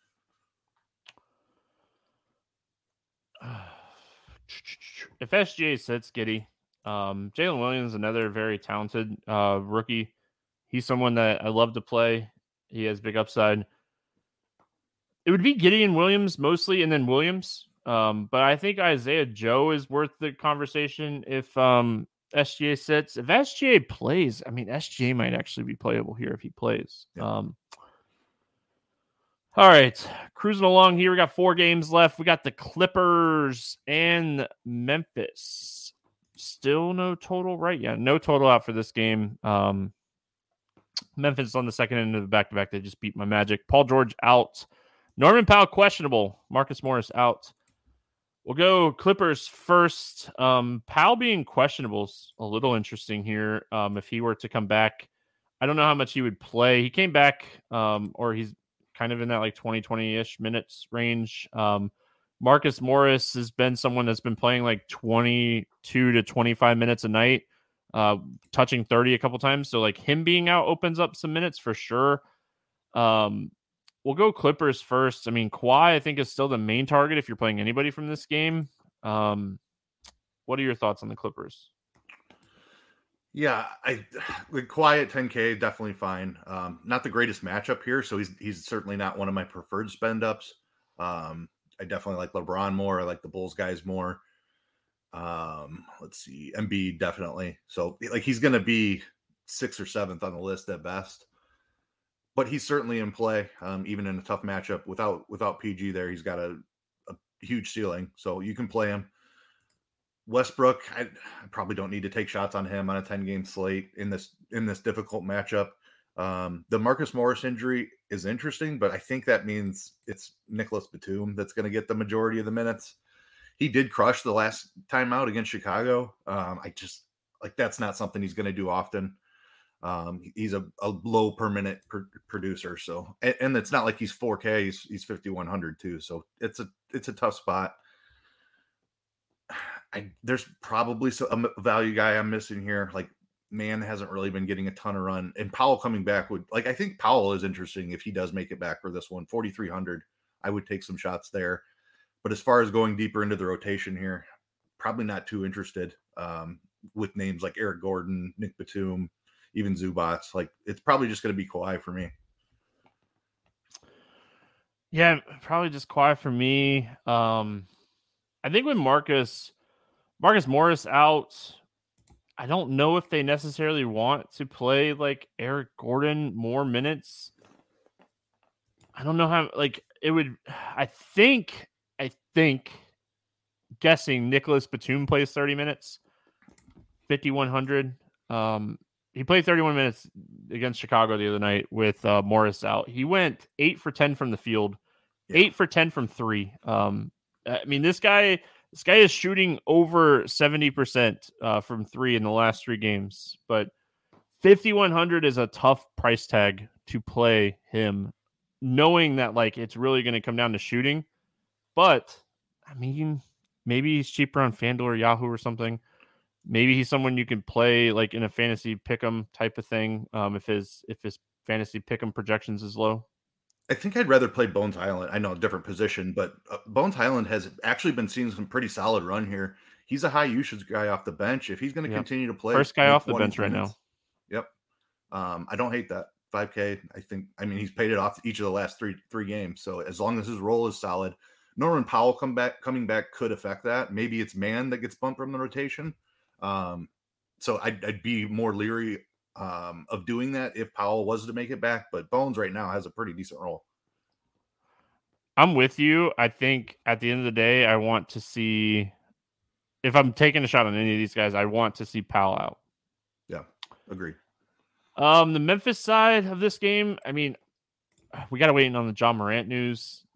Speaker 2: If SGA sits, Giddey, Jalen Williams, another very talented rookie. He's someone that I love to play. He has big upside. It would be Giddey and Williams mostly, and then Williams. But I think Isaiah Joe is worth the conversation if SGA sits. If SGA plays, I mean, SGA might actually be playable here if he plays. Yeah. All right, cruising along here. We got 4 games left. We got the Clippers and Memphis. Still no total, right? Yeah, no total out for this game. Memphis on the second end of the back-to-back. They just beat my Magic. Paul George out. Norman Powell questionable. Marcus Morris out. We'll go Clippers first. Powell being questionable is a little interesting here. If he were to come back, I don't know how much he would play. He came back, or he's kind of in that like 20-ish minutes range. Marcus Morris has been someone that's been playing like 22 to 25 minutes a night, touching 30 a couple times. So like him being out opens up some minutes for sure. We'll go Clippers first. I mean, Kawhi, I think, is still the main target if you're playing anybody from this game. What are your thoughts on the Clippers?
Speaker 3: Yeah, with Kawhi at 10K, definitely fine. Not the greatest matchup here, so he's certainly not one of my preferred spend ups. I definitely like LeBron more. I like the Bulls guys more. Let's see, Embiid definitely. So like he's going to be 6th or 7th on the list at best. But he's certainly in play, even in a tough matchup. Without PG there, he's got a huge ceiling, so you can play him. Westbrook, I probably don't need to take shots on him on a 10-game slate in this difficult matchup. The Marcus Morris injury is interesting, but I think that means it's Nicholas Batum that's going to get the majority of the minutes. He did crush the last time out against Chicago. I just like that's not something he's going to do often. He's a low per minute producer, so and it's not like he's 4K. He's 5,100 too, so it's a tough spot. there's probably a value guy I'm missing here. Like Mann hasn't really been getting a ton of run, and Powell coming back I think Powell is interesting if he does make it back for this one. 4,300, I would take some shots there. But as far as going deeper into the rotation here, probably not too interested with names like Eric Gordon, Nick Batum, even Zubats. Like it's probably just going to be Kawhi for me.
Speaker 2: Yeah, probably just Kawhi for me. I think with Marcus Morris out, I don't know if they necessarily want to play like Eric Gordon more minutes. I don't know how it would. I think guessing Nicholas Batum plays 30 minutes, 5,100. He played 31 minutes against Chicago the other night with Morris out. He went 8 for 10 from the field, 8 for 10 from 3. I mean, this guy is shooting over 70% from 3 in the last 3 games, but 5,100 is a tough price tag to play him, knowing that it's really going to come down to shooting. But I mean, maybe he's cheaper on FanDuel or Yahoo or something. Maybe he's someone you can play in a fantasy pick'em type of thing. If his fantasy pick'em projections is low.
Speaker 3: I think I'd rather play Bones Highland. I know a different position, but Bones Highland has actually been seeing some pretty solid run here. He's a high usage guy off the bench. If he's going to continue to play,
Speaker 2: first guy off the bench right now.
Speaker 3: Yep. I don't hate that. 5K. I mean, he's paid it off each of the last three games. So as long as his role is solid, Norman Powell coming back could affect that. Maybe it's Mann that gets bumped from the rotation. So I'd be more leery of doing that if Powell was to make it back, but Bones right now has a pretty decent role.
Speaker 2: I'm with you. I think at the end of the day, I want to see, if I'm taking a shot on any of these guys, I want to see Powell out.
Speaker 3: Yeah, agreed.
Speaker 2: The Memphis side of this game, I mean, we got to wait on the Ja Morant news.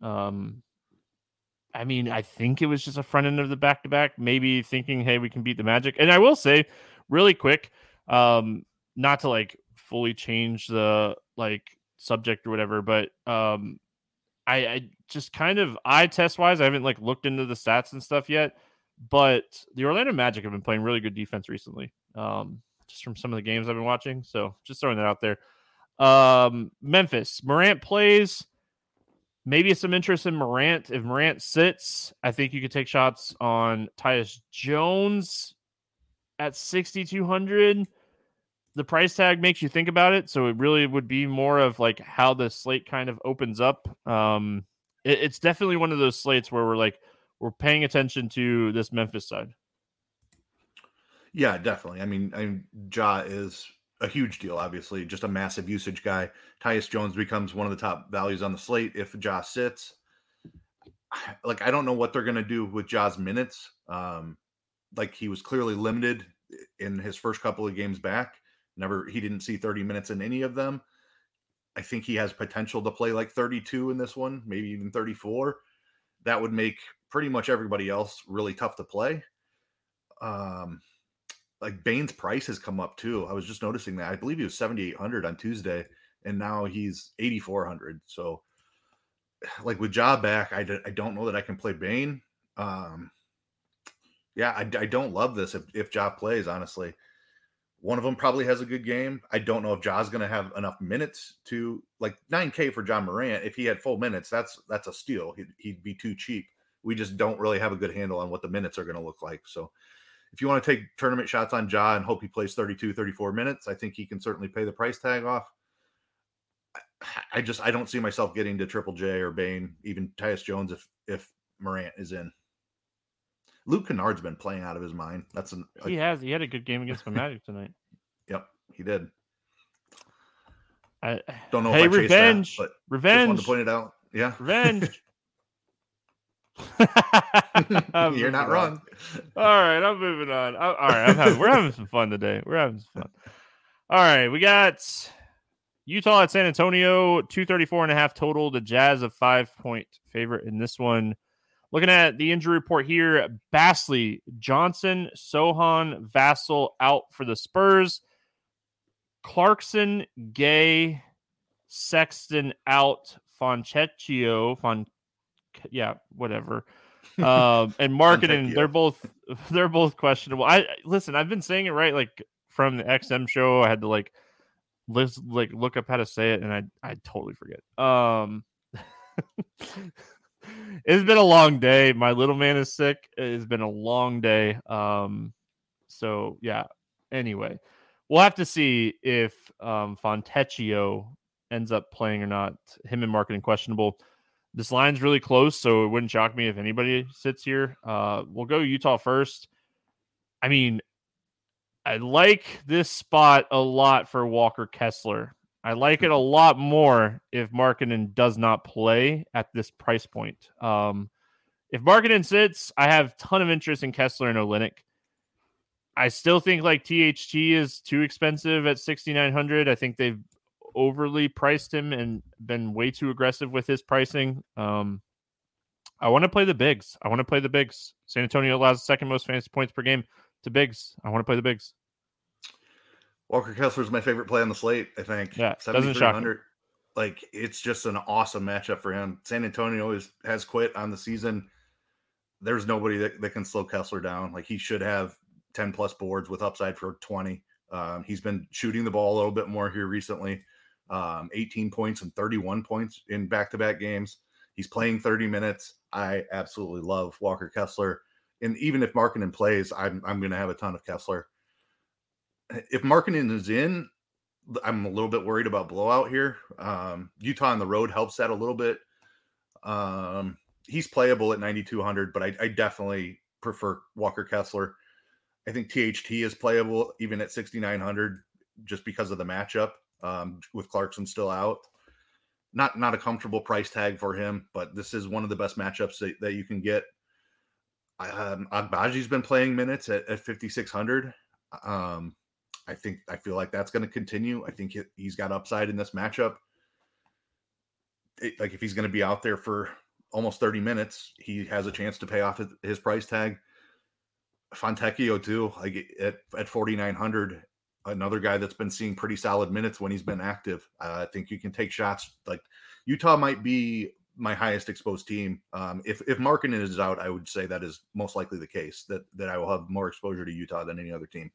Speaker 2: I mean, I think it was just a front end of the back-to-back, maybe thinking, hey, we can beat the Magic. And I will say really quick, not to fully change the subject or whatever, but I just kind of eye test wise, I haven't looked into the stats and stuff yet, but the Orlando Magic have been playing really good defense recently. Just from some of the games I've been watching. So just throwing that out there. Memphis, Morant plays. Maybe some interest in Morant. If Morant sits, I think you could take shots on Tyus Jones at 6,200. The price tag makes you think about it. So it really would be more of how the slate kind of opens up. It's definitely one of those slates where we're paying attention to this Memphis side.
Speaker 3: Yeah, definitely. I mean, Ja is a huge deal, obviously, just a massive usage guy. Tyus Jones becomes one of the top values on the slate if Ja sits. I don't know what they're going to do with Ja's minutes. He was clearly limited in his first couple of games back. He didn't see 30 minutes in any of them. I think he has potential to play 32 in this one, maybe even 34. That would make pretty much everybody else really tough to play. Bane's price has come up too. I was just noticing that. I believe he was 7,800 on Tuesday, and now he's 8,400. So, with Ja back, I don't know that I can play Bane. Yeah, I don't love this if Ja plays, honestly. One of them probably has a good game. I don't know if Ja's going to have enough minutes to 9K for Ja Morant. If he had full minutes, that's a steal. He'd be too cheap. We just don't really have a good handle on what the minutes are going to look like. So if you want to take tournament shots on Ja and hope he plays 32, 34 minutes, I think he can certainly pay the price tag off. I don't see myself getting to Triple J or Bane, even Tyus Jones if Morant is in. Luke Kennard's been playing out of his mind. He
Speaker 2: had a good game against the Magic tonight.
Speaker 3: Yep, he did.
Speaker 2: I
Speaker 3: don't know
Speaker 2: if I
Speaker 3: revenge, chased that, but
Speaker 2: revenge.
Speaker 3: Just wanted to point it out. Yeah,
Speaker 2: revenge.
Speaker 3: You're not wrong.
Speaker 2: All right, I'm moving on. All right, we're having some fun today. We're having some fun. All right, we got Utah at San Antonio, 234.5 total. The Jazz a 5-point favorite in this one. Looking at the injury report here, Basley, Johnson, Sohan, Vassell out for the Spurs. Clarkson, Gay, Sexton out. Fontecchio, whatever. And Marketing, they're both they're both questionable. Listen, I've been saying it right, like from the XM show. I had to look up how to say it, and I totally forget. It's been a long day. My little man is sick. It's been a long day. So yeah. Anyway, we'll have to see if Fontecchio ends up playing or not. Him and Markkanen questionable. This line's really close, so it wouldn't shock me if anybody sits here. We'll go Utah first. I mean, I like this spot a lot for Walker Kessler. I like it a lot more if Markkanen does not play at this price point. If Markkanen sits, I have a ton of interest in Kessler and Olynyk. I still think like THT is too expensive at 6,900. I think they've overly priced him and been way too aggressive with his pricing. I want to play the bigs. San Antonio allows the second most fantasy points per game to bigs. I want to play the bigs.
Speaker 3: Walker Kessler is my favorite play on the slate, I think.
Speaker 2: Yeah, doesn't shock me.
Speaker 3: Like, it's just an awesome matchup for him. San Antonio has quit on the season. There's nobody that can slow Kessler down. Like, he should have 10 plus boards with upside for 20. He's been shooting the ball a little bit more here recently. 18 points and 31 points in back-to-back games. He's playing 30 minutes. I absolutely love Walker Kessler. And even if Markkanen plays, I'm going to have a ton of Kessler. If Markkanen is in, I'm a little bit worried about blowout here. Utah on the road helps that a little bit. He's playable at 9,200, but I definitely prefer Walker Kessler. I think THT is playable even at 6,900 just because of the matchup with Clarkson still out. Not a comfortable price tag for him, but this is one of the best matchups that you can get. Agbaji's been playing minutes at 5,600. I feel like that's going to continue. I think he's got upside in this matchup. Like if he's going to be out there for almost 30 minutes, he has a chance to pay off his price tag. Fontecchio too, like at 4,900, another guy that's been seeing pretty solid minutes when he's been active. I think you can take shots. Like Utah might be my highest exposed team. If Markkanen is out, I would say that is most likely the case, that I will have more exposure to Utah than any other team.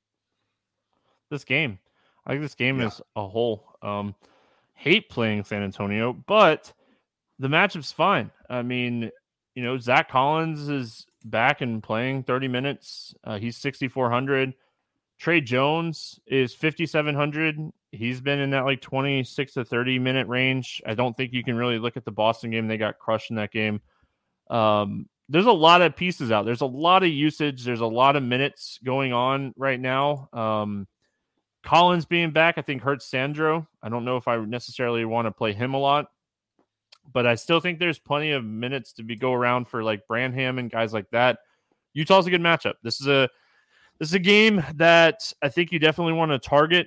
Speaker 2: I think this game as a whole. Hate playing San Antonio, but the matchup's fine. I mean, Zach Collins is back and playing 30 minutes. He's 6,400. Trey Jones is 5,700. He's been in that like 26 to 30 minute range. I don't think you can really look at the Boston game. They got crushed in that game. There's a lot of pieces out. There's a lot of usage. There's a lot of minutes going on right now. Collins being back, I think, hurts Sandro. I don't know if I necessarily want to play him a lot, but I still think there's plenty of minutes to go around for like Branham and guys like that. Utah's a good matchup. This is a game that I think you definitely want to target.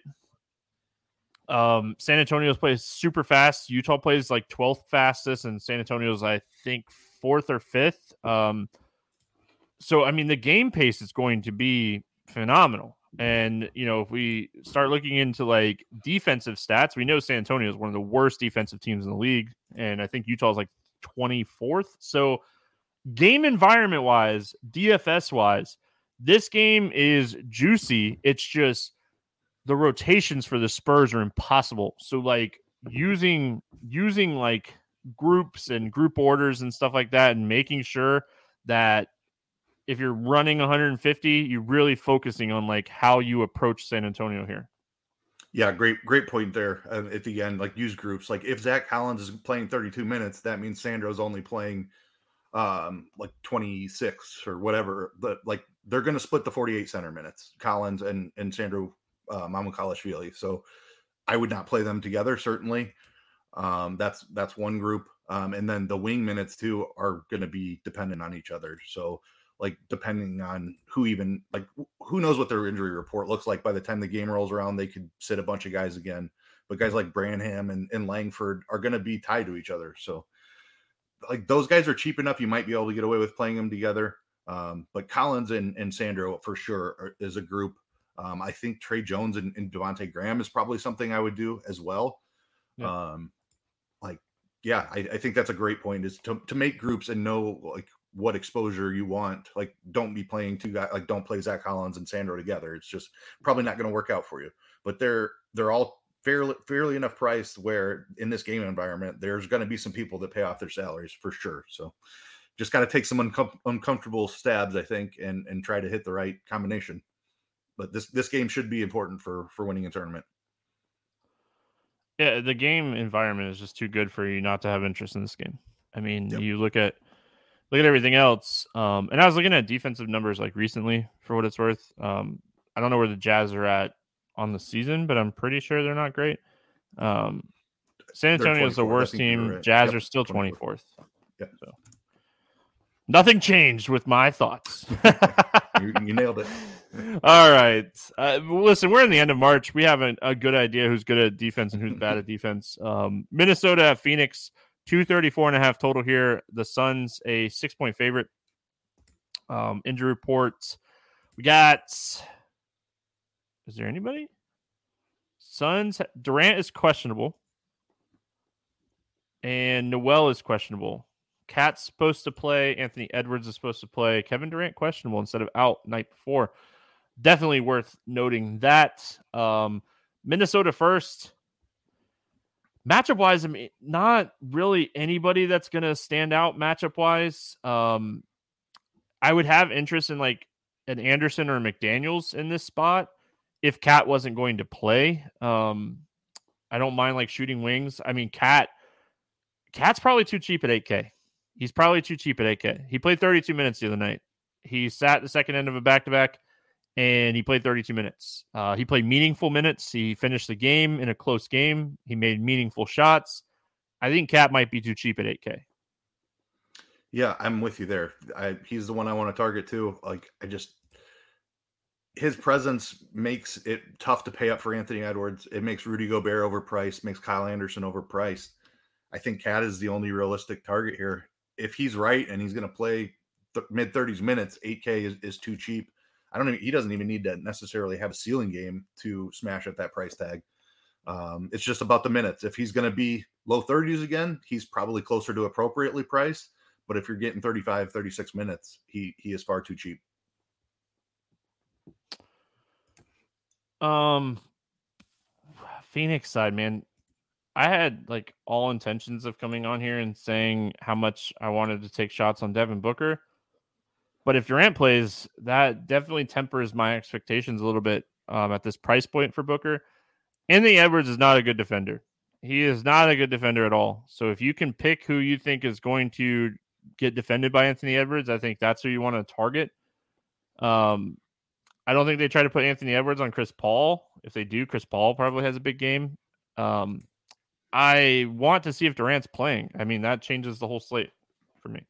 Speaker 2: San Antonio's plays super fast. Utah plays like 12th fastest, and San Antonio's, I think, 4th or 5th. So, I mean, the game pace is going to be phenomenal. And, if we start looking into like defensive stats, we know San Antonio is one of the worst defensive teams in the league. And I think Utah is like 24th. So game environment wise, DFS wise, this game is juicy. It's just the rotations for the Spurs are impossible. So like using like groups and group orders and stuff like that, and making sure that if you're running 150, you're really focusing on like how you approach San Antonio here.
Speaker 3: Yeah, great point there at the end. Like use groups. Like if Zach Collins is playing 32 minutes, that means Sandro's only playing like 26 or whatever. But like they're going to split the 48 center minutes, Collins and Sandro Mamukelashvili. So I would not play them together. Certainly, that's one group. And then the wing minutes too are going to be dependent on each other. So like depending on who knows what their injury report looks like by the time the game rolls around, they could sit a bunch of guys again. But guys like Branham and Langford are going to be tied to each other. So like those guys are cheap enough. You might be able to get away with playing them together. But Collins and Sandro for sure is a group. I think Trey Jones and Devontae Graham is probably something I would do as well. Yeah. I think that's a great point, is to make groups and know like what exposure you want. Like, don't be playing two guys, like don't play Zach Collins and Sandro together. It's just probably not going to work out for you. But they're all fairly enough priced where in this game environment, there's going to be some people that pay off their salaries for sure. So just got to take some uncomfortable stabs, I think, and try to hit the right combination. But this game should be important for winning a tournament.
Speaker 2: Yeah, the game environment is just too good for you not to have interest in this game. I mean,
Speaker 3: Yep.
Speaker 2: you look at everything else, and I was looking at defensive numbers like recently for what it's worth. I don't know where the Jazz are at on the season, but I'm pretty sure they're not great. San Antonio is the worst team.
Speaker 3: Right.
Speaker 2: Jazz are still 24th.
Speaker 3: Yep.
Speaker 2: So nothing changed with my thoughts.
Speaker 3: You nailed it.
Speaker 2: All right. Listen, we're in the end of March. We have a good idea who's good at defense and who's bad at defense. Minnesota at Phoenix, 234.5 total here. The Suns, a 6-point favorite. Injury reports. We got... Is there anybody? Suns, Durant is questionable. And Noel is questionable. Cat's supposed to play. Anthony Edwards is supposed to play. Kevin Durant questionable instead of out night before. Definitely worth noting that. Minnesota first. Matchup-wise, I mean, not really anybody that's going to stand out matchup-wise. I would have interest in like an Anderson or McDaniels in this spot if Cat wasn't going to play. I don't mind like shooting wings. I mean, Cat's probably too cheap at 8K. He's probably too cheap at 8K. He played 32 minutes the other night. He sat the second end of a back-to-back, and he played 32 minutes. He played meaningful minutes. He finished the game in a close game. He made meaningful shots. I think Cat might be too cheap at 8K.
Speaker 3: Yeah, I'm with you there. He's the one I want to target too. Like, his presence makes it tough to pay up for Anthony Edwards. It makes Rudy Gobert overpriced, makes Kyle Anderson overpriced. I think Cat is the only realistic target here. If he's right and he's going to play mid 30s minutes, 8K is too cheap. He doesn't even need to necessarily have a ceiling game to smash at that price tag. It's just about the minutes. If he's going to be low 30s again, he's probably closer to appropriately priced. But if you're getting 35, 36 minutes, he is far too cheap.
Speaker 2: Phoenix side, man. I had like all intentions of coming on here and saying how much I wanted to take shots on Devin Booker. But if Durant plays, that definitely tempers my expectations a little bit at this price point for Booker. Anthony Edwards is not a good defender. He is not a good defender at all. So if you can pick who you think is going to get defended by Anthony Edwards, I think that's who you want to target. I don't think they try to put Anthony Edwards on Chris Paul. If they do, Chris Paul probably has a big game. I want to see if Durant's playing. I mean, that changes the whole slate for me.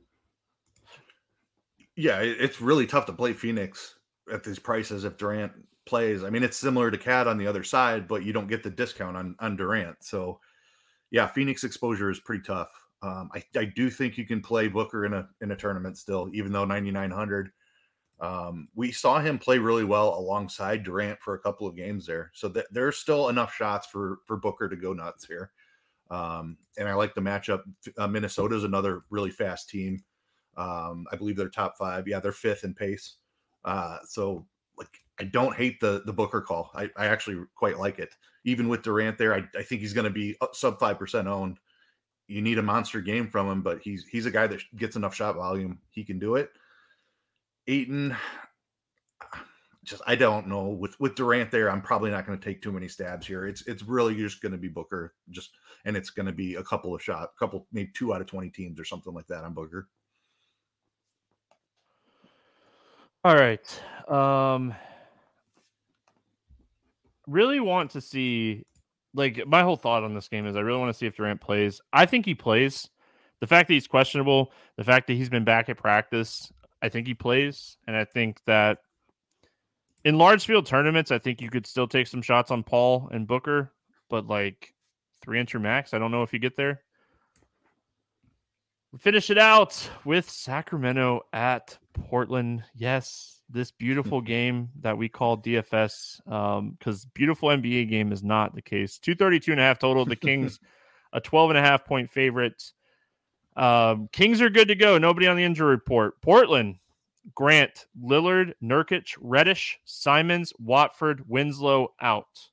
Speaker 3: Yeah, it's really tough to play Phoenix at these prices if Durant plays. I mean, it's similar to Cat on the other side, but you don't get the discount on Durant. So, yeah, Phoenix exposure is pretty tough. I do think you can play Booker in a tournament still, even though 9,900. We saw him play really well alongside Durant for a couple of games there. So there's still enough shots for Booker to go nuts here. And I like the matchup. Minnesota is another really fast team. I believe they're top 5. Yeah, they're 5th in pace. So like, I don't hate the Booker call. I actually quite like it. Even with Durant there, I think he's going to be sub 5% owned. You need a monster game from him, but he's a guy that gets enough shot volume. He can do it. Ayton, I don't know. With Durant there, I'm probably not going to take too many stabs here. It's really just going to be Booker, and it's going to be a couple of shots, maybe 2 out of 20 teams or something like that on Booker.
Speaker 2: All right. Really want to see, like, my whole thought on this game is I really want to see if Durant plays. I think he plays. The fact that he's questionable, the fact that he's been back at practice, I think he plays. And I think that in large field tournaments, I think you could still take some shots on Paul and Booker, but like 3-incher max, I don't know if you get there. We finish it out with Sacramento at Portland. Yes, this beautiful game that we call DFS, because beautiful NBA game is not the case. 232.5 total. The Kings, a 12.5 point favorite. Kings are good to go. Nobody on the injury report. Portland, Grant, Lillard, Nurkic, Reddish, Simons, Watford, Winslow out.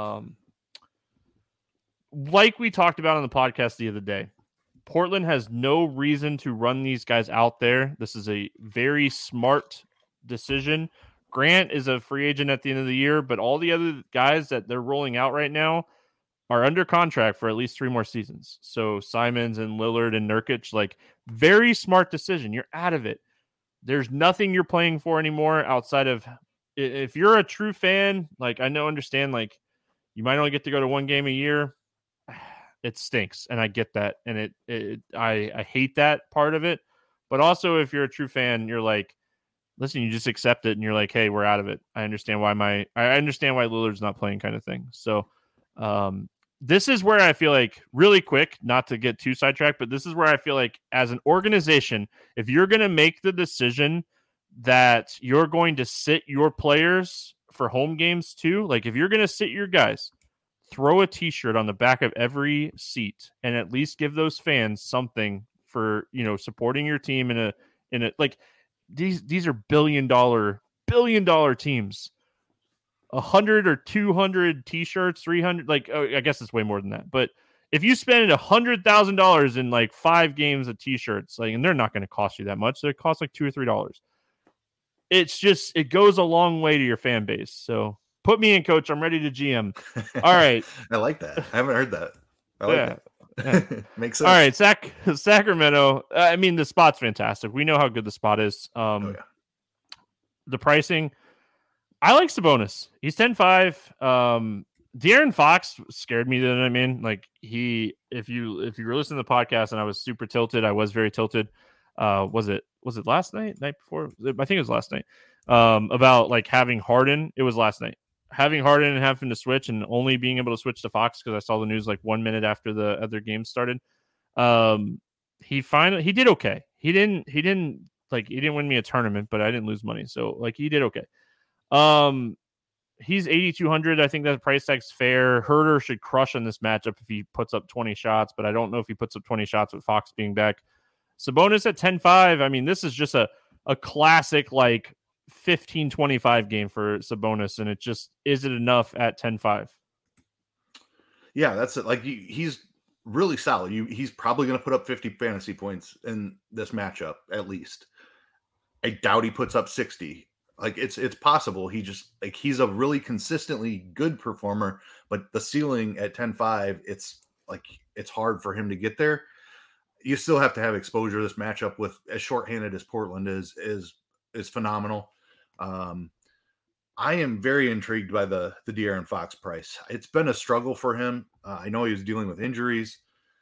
Speaker 2: Like we talked about on the podcast the other day, Portland has no reason to run these guys out there. This is a very smart decision. Grant is a free agent at the end of the year, but all the other guys that they're rolling out right now are under contract for at least 3 more seasons. So Simons and Lillard and Nurkic, like, very smart decision. You're out of it. There's nothing you're playing for anymore outside of, if you're a true fan, like, understand, like, you might only get to go to 1 game a year. It stinks, and I get that, and I hate that part of it. But also, if you're a true fan, you're like, listen, you just accept it, and you're like, hey, we're out of it. I understand why Lillard's not playing, kind of thing. So, this is where I feel like, really quick, not to get too sidetracked, but this is where I feel like, as an organization, if you're going to make the decision that you're going to sit your players for home games too, like, if you're going to sit your guys, throw a t-shirt on the back of every seat and at least give those fans something for, supporting your team in a like, these are billion dollar teams. 100 or 200 t-shirts, 300, like, I guess it's way more than that. But if you spend $100,000 in like 5 games of t-shirts, like, and they're not going to cost you that much, they cost like $2 or $3. It's just, it goes a long way to your fan base. So put me in, coach. I'm ready to GM. All right.
Speaker 3: I like that. I haven't heard that. I like that.
Speaker 2: Yeah.
Speaker 3: Makes sense.
Speaker 2: All right, Sacramento. I mean, the spot's fantastic. We know how good the spot is. The pricing, I like Sabonis. He's 10-5. De'Aaron Fox scared me. Then, I mean, like, if you were listening to the podcast and I was super tilted, I was very tilted. Was it last night before? I think it was last night. About like having Harden. It was last night. Having Harden and having to switch and only being able to switch to Fox because I saw the news like 1 minute after the other game started. He did okay. He didn't win me a tournament, but I didn't lose money. So, like, he did okay. He's 8,200. I think that price tag's fair. Herder should crush on this matchup if he puts up 20 shots, but I don't know if he puts up 20 shots with Fox being back. Sabonis at 10-5. I mean, this is just a classic, like, 15-25 game for Sabonis, and it just, is it enough at 10-5?
Speaker 3: Yeah, that's it. Like, he's really solid. He's probably going to put up 50 fantasy points in this matchup, at least. I doubt he puts up 60. Like, it's possible. He's a really consistently good performer, but the ceiling at 10-5, it's hard for him to get there. You still have to have exposure. This matchup, with as shorthanded as Portland is phenomenal. I am very intrigued by the De'Aaron Fox price. It's been a struggle for him. I know he was dealing with injuries.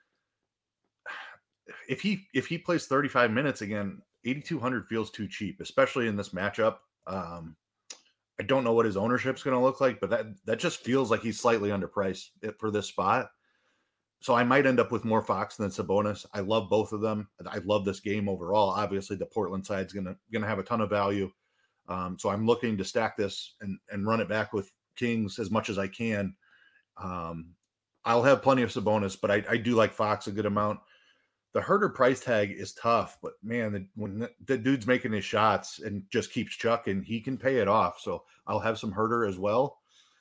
Speaker 3: If he plays 35 minutes again, 8,200 feels too cheap, especially in this matchup. I don't know what his ownership's going to look like, but that just feels like he's slightly underpriced for this spot. So I might end up with more Fox than Sabonis. I love both of them. I love this game overall. Obviously, the Portland side's gonna have a ton of value. So I'm looking to stack this and run it back with Kings as much as I can. I'll have plenty of Sabonis, but I do like Fox a good amount. The Herder price tag is tough, but man, when the dude's making his shots and just keeps chucking, he can pay it off. So I'll have some Herder as well.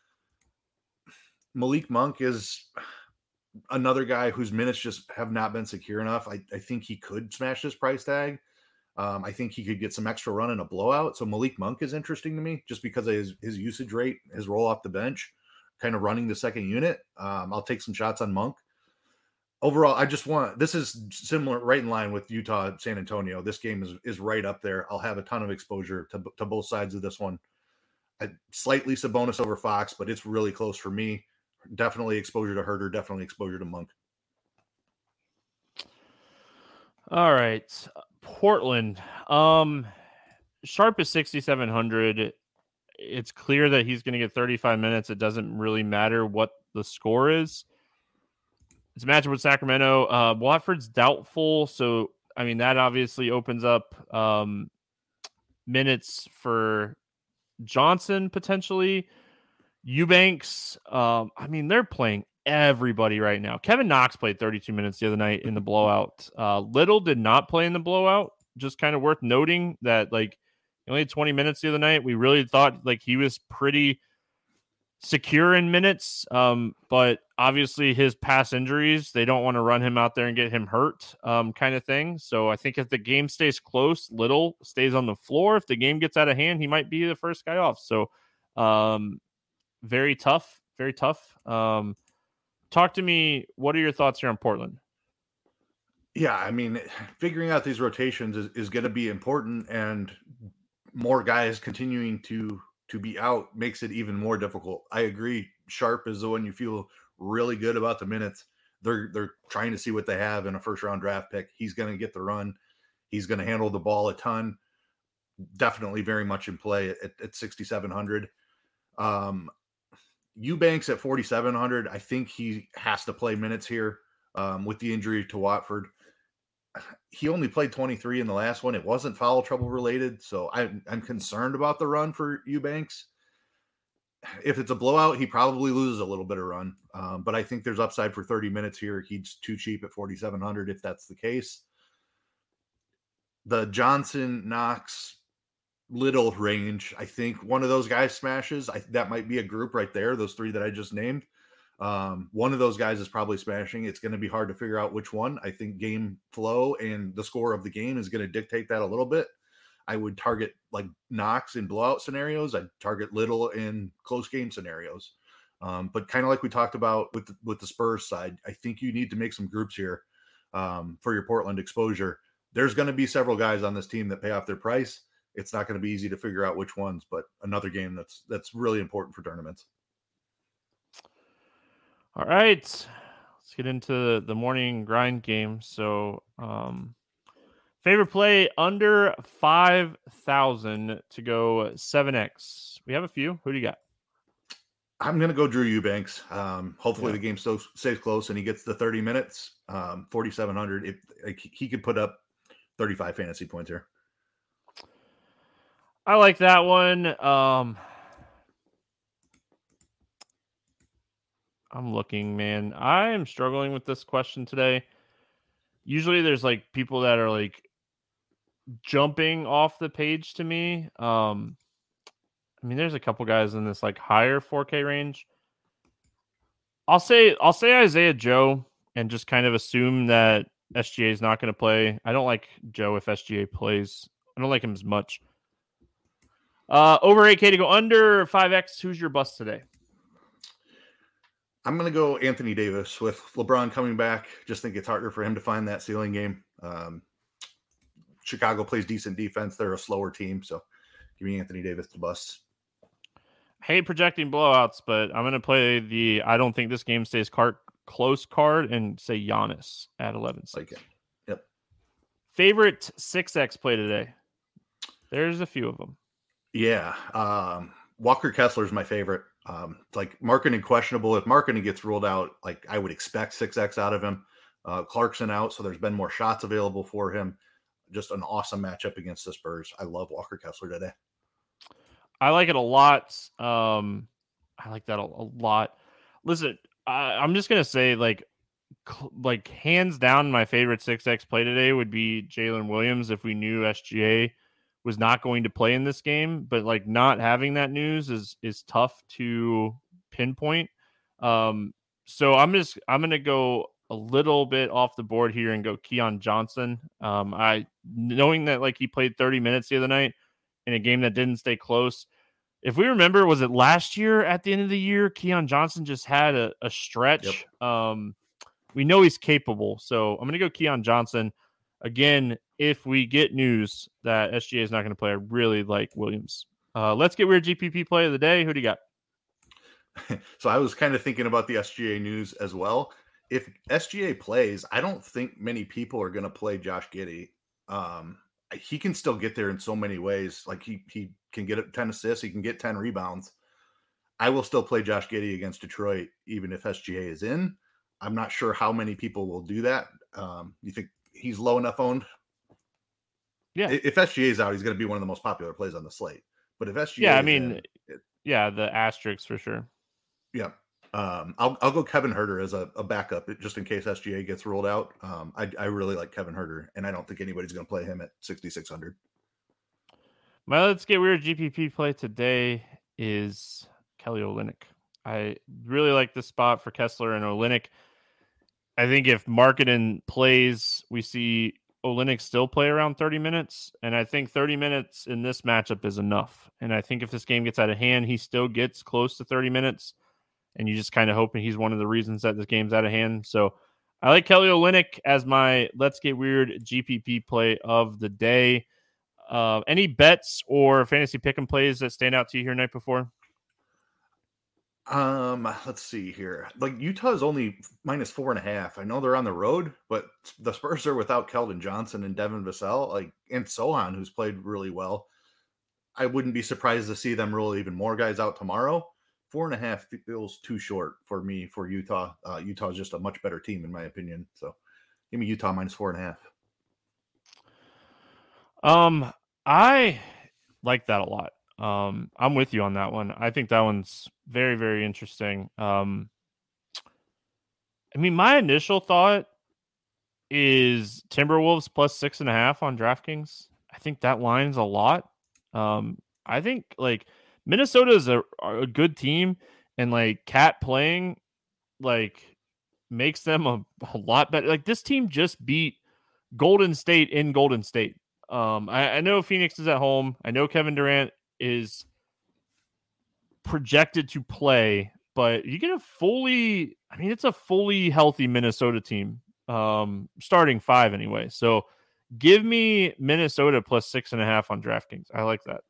Speaker 3: Malik Monk is another guy whose minutes just have not been secure enough. I think he could smash this price tag. I think he could get some extra run in a blowout. So Malik Monk is interesting to me just because of his usage rate, his roll off the bench, kind of running the second unit. I'll take some shots on Monk. Overall, this is similar, right in line with Utah, San Antonio. This game is right up there. I'll have a ton of exposure to both sides of this one. Slightly Sabonis over Fox, but it's really close for me. Definitely exposure to Herder, definitely exposure to Monk.
Speaker 2: All right. Portland. Sharp is 6,700. It's clear that he's going to get 35 minutes. It doesn't really matter what the score is. It's a matchup with Sacramento. Watford's doubtful, so I mean that obviously opens up minutes for Johnson potentially. Eubanks, I mean, they're playing everybody right now. Kevin Knox played 32 minutes the other night in the blowout. Little did not play in the blowout. Just kind of worth noting that, like, he only had 20 minutes the other night. We really thought like he was pretty secure in minutes, but obviously his past injuries, they don't want to run him out there and get him hurt, kind of thing. So I think if the game stays close, Little stays on the floor. If the game gets out of hand, he might be the first guy off. So very tough, very tough. Talk to me. What are your thoughts here on Portland?
Speaker 3: Yeah, I mean, figuring out these rotations is going to be important, and more guys continuing to be out makes it even more difficult. I agree. Sharp is the one you feel really good about the minutes. They're trying to see what they have in a first round draft pick. He's going to get the run. He's going to handle the ball a ton. Definitely very much in play at 6,700. Eubanks at 4,700. I think he has to play minutes here with the injury to Watford. He only played 23 in the last one. It wasn't foul trouble related, so I'm concerned about the run for Eubanks. If it's a blowout, he probably loses a little bit of run, but I think there's upside for 30 minutes here. He's too cheap at 4,700 if that's the case. The Johnson, Knox, Little range, I think one of those guys smashes. That might be a group right there, those three that I just named. One of those guys is probably smashing. It's going to be hard to figure out which one. I think game flow and the score of the game is going to dictate that a little bit. I would target like Knox in blowout scenarios. I'd target Little in close game scenarios. But kind of like we talked about with the Spurs side, I think you need to make some groups here for your Portland exposure. There's going to be several guys on this team that pay off their price. It's not going to be easy to figure out which ones, but another game that's really important for tournaments.
Speaker 2: All right, let's get into the morning grind game. So, favorite play under 5,000 to go 7x. We have a few. Who do you got?
Speaker 3: I'm going to go Drew Eubanks. Hopefully the game stays close and he gets the 30 minutes. 4,700. He could put up 35 fantasy points here.
Speaker 2: I like that one. I'm looking, man. I am struggling with this question today. Usually there's like people that are like jumping off the page to me. I mean, there's a couple guys in this like higher 4K range. I'll say Isaiah Joe and just kind of assume that SGA is not going to play. I don't like Joe if SGA plays. I don't like him as much. Over 8K to go under 5X. Who's your bust today?
Speaker 3: I'm going to go Anthony Davis with LeBron coming back. Just think it's harder for him to find that ceiling game. Chicago plays decent defense. They're a slower team. So give me Anthony Davis to bust.
Speaker 2: I hate projecting blowouts, but I'm going to play the I don't think this game stays close card and say Giannis at 11-6.
Speaker 3: Like it. Yep.
Speaker 2: Favorite 6X play today? There's a few of them.
Speaker 3: Yeah. Walker Kessler is my favorite. Like Markkanen questionable. If Markkanen gets ruled out, like I would expect 6X out of him. Clarkson out, so there's been more shots available for him. Just an awesome matchup against the Spurs. I love Walker Kessler today.
Speaker 2: I like it a lot. I like that a lot. Listen, I'm just gonna say like hands down, my favorite 6X play today would be Jalen Williams. If we knew SGA was not going to play in this game, but like not having that news is tough to pinpoint. So I'm going to go a little bit off the board here and go Keon Johnson. Knowing that like he played 30 minutes the other night in a game that didn't stay close. If we remember, was it last year at the end of the year, Keon Johnson just had a stretch. Yep. We know he's capable. So I'm going to go Keon Johnson. Again, if we get news that SGA is not going to play, I really like Williams. Let's get weird GPP play of the day. Who do you got?
Speaker 3: So I was kind of thinking about the SGA news as well. If SGA plays, I don't think many people are going to play Josh Giddey. He can still get there in so many ways. Like he can get 10 assists. He can get 10 rebounds. I will still play Josh Giddey against Detroit, even if SGA is in. I'm not sure how many people will do that. You think he's low enough owned? Yeah. If SGA is out, he's going to be one of the most popular plays on the slate. But if SGA,
Speaker 2: the asterisks for sure.
Speaker 3: Yeah. I'll go Kevin Herter as a backup just in case SGA gets ruled out. I really like Kevin Herter, and I don't think anybody's going to play him at 6,600.
Speaker 2: My Let's Get Weird GPP play today is Kelly Olynyk. I really like this spot for Kessler and Olynyk. I think if Markkanen plays, we see Olynyk still play around 30 minutes, and I think 30 minutes in this matchup is enough. And I think if this game gets out of hand, he still gets close to 30 minutes, and you just kind of hoping he's one of the reasons that this game's out of hand. So I like Kelly Olynyk as my Let's Get Weird GPP play of the day. Any bets or fantasy pick and plays that stand out to you here night before?
Speaker 3: Let's see here. Like Utah is only -4.5. I know they're on the road, but the Spurs are without Keldon Johnson and Devin Vassell, and Sohan, who's played really well. I wouldn't be surprised to see them roll even more guys out tomorrow. 4.5 feels too short for me for Utah. Utah is just a much better team in my opinion. So give me Utah -4.5.
Speaker 2: I like that a lot. I'm with you on that one. I think that one's very, very interesting. I mean, my initial thought is Timberwolves +6.5 on DraftKings. I think that line's a lot. I think like Minnesota is a good team, and like Cat playing like makes them a lot better. Like this team just beat Golden State in Golden State. I know Phoenix is at home. I know Kevin Durant is projected to play, but you get it's a fully healthy Minnesota team, starting 5 anyway. So give me Minnesota +6.5 on DraftKings. I like that.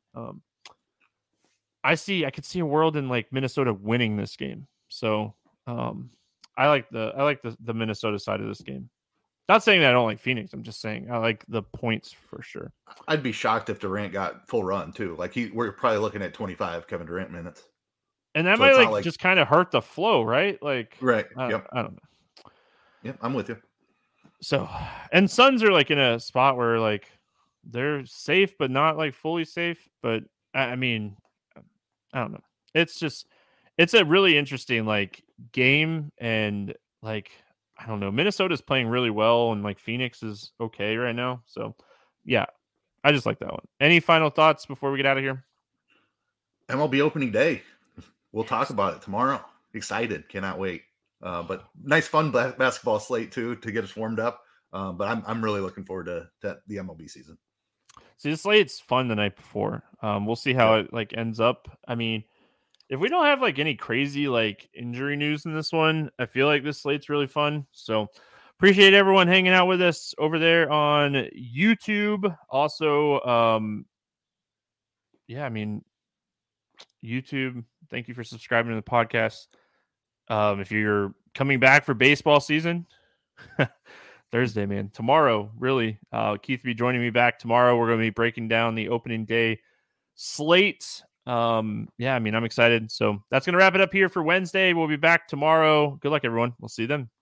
Speaker 2: I could see a world in like Minnesota winning this game. So I like the Minnesota side of this game. Not saying that I don't like Phoenix. I'm just saying I like the points for sure.
Speaker 3: I'd be shocked if Durant got full run too. Like we're probably looking at 25 Kevin Durant minutes.
Speaker 2: And that might just kind of hurt the flow, right? Like,
Speaker 3: right.
Speaker 2: Yep. I don't know.
Speaker 3: Yep, I'm with you.
Speaker 2: So, and Suns are like in a spot where like they're safe, but not like fully safe. But I mean, I don't know. It's a really interesting like game, and like I don't know. Minnesota's playing really well, and like Phoenix is okay right now. So, yeah, I just like that one. Any final thoughts before we get out of here?
Speaker 3: MLB opening day. We'll talk about it tomorrow. Excited. Cannot wait. But nice, fun basketball slate too to get us warmed up. But I'm really looking forward to the MLB season.
Speaker 2: See, the slate's fun the night before. We'll see how it like ends up. I mean, if we don't have like any crazy like injury news in this one, I feel like this slate's really fun. So appreciate everyone hanging out with us over there on YouTube. Also, I mean, YouTube, thank you for subscribing to the podcast. If you're coming back for baseball season, Thursday, man, tomorrow, really, Keith will be joining me back tomorrow. We're going to be breaking down the opening day slate. I mean, I'm excited. So that's going to wrap it up here for Wednesday. We'll be back tomorrow. Good luck, everyone. We'll see you then.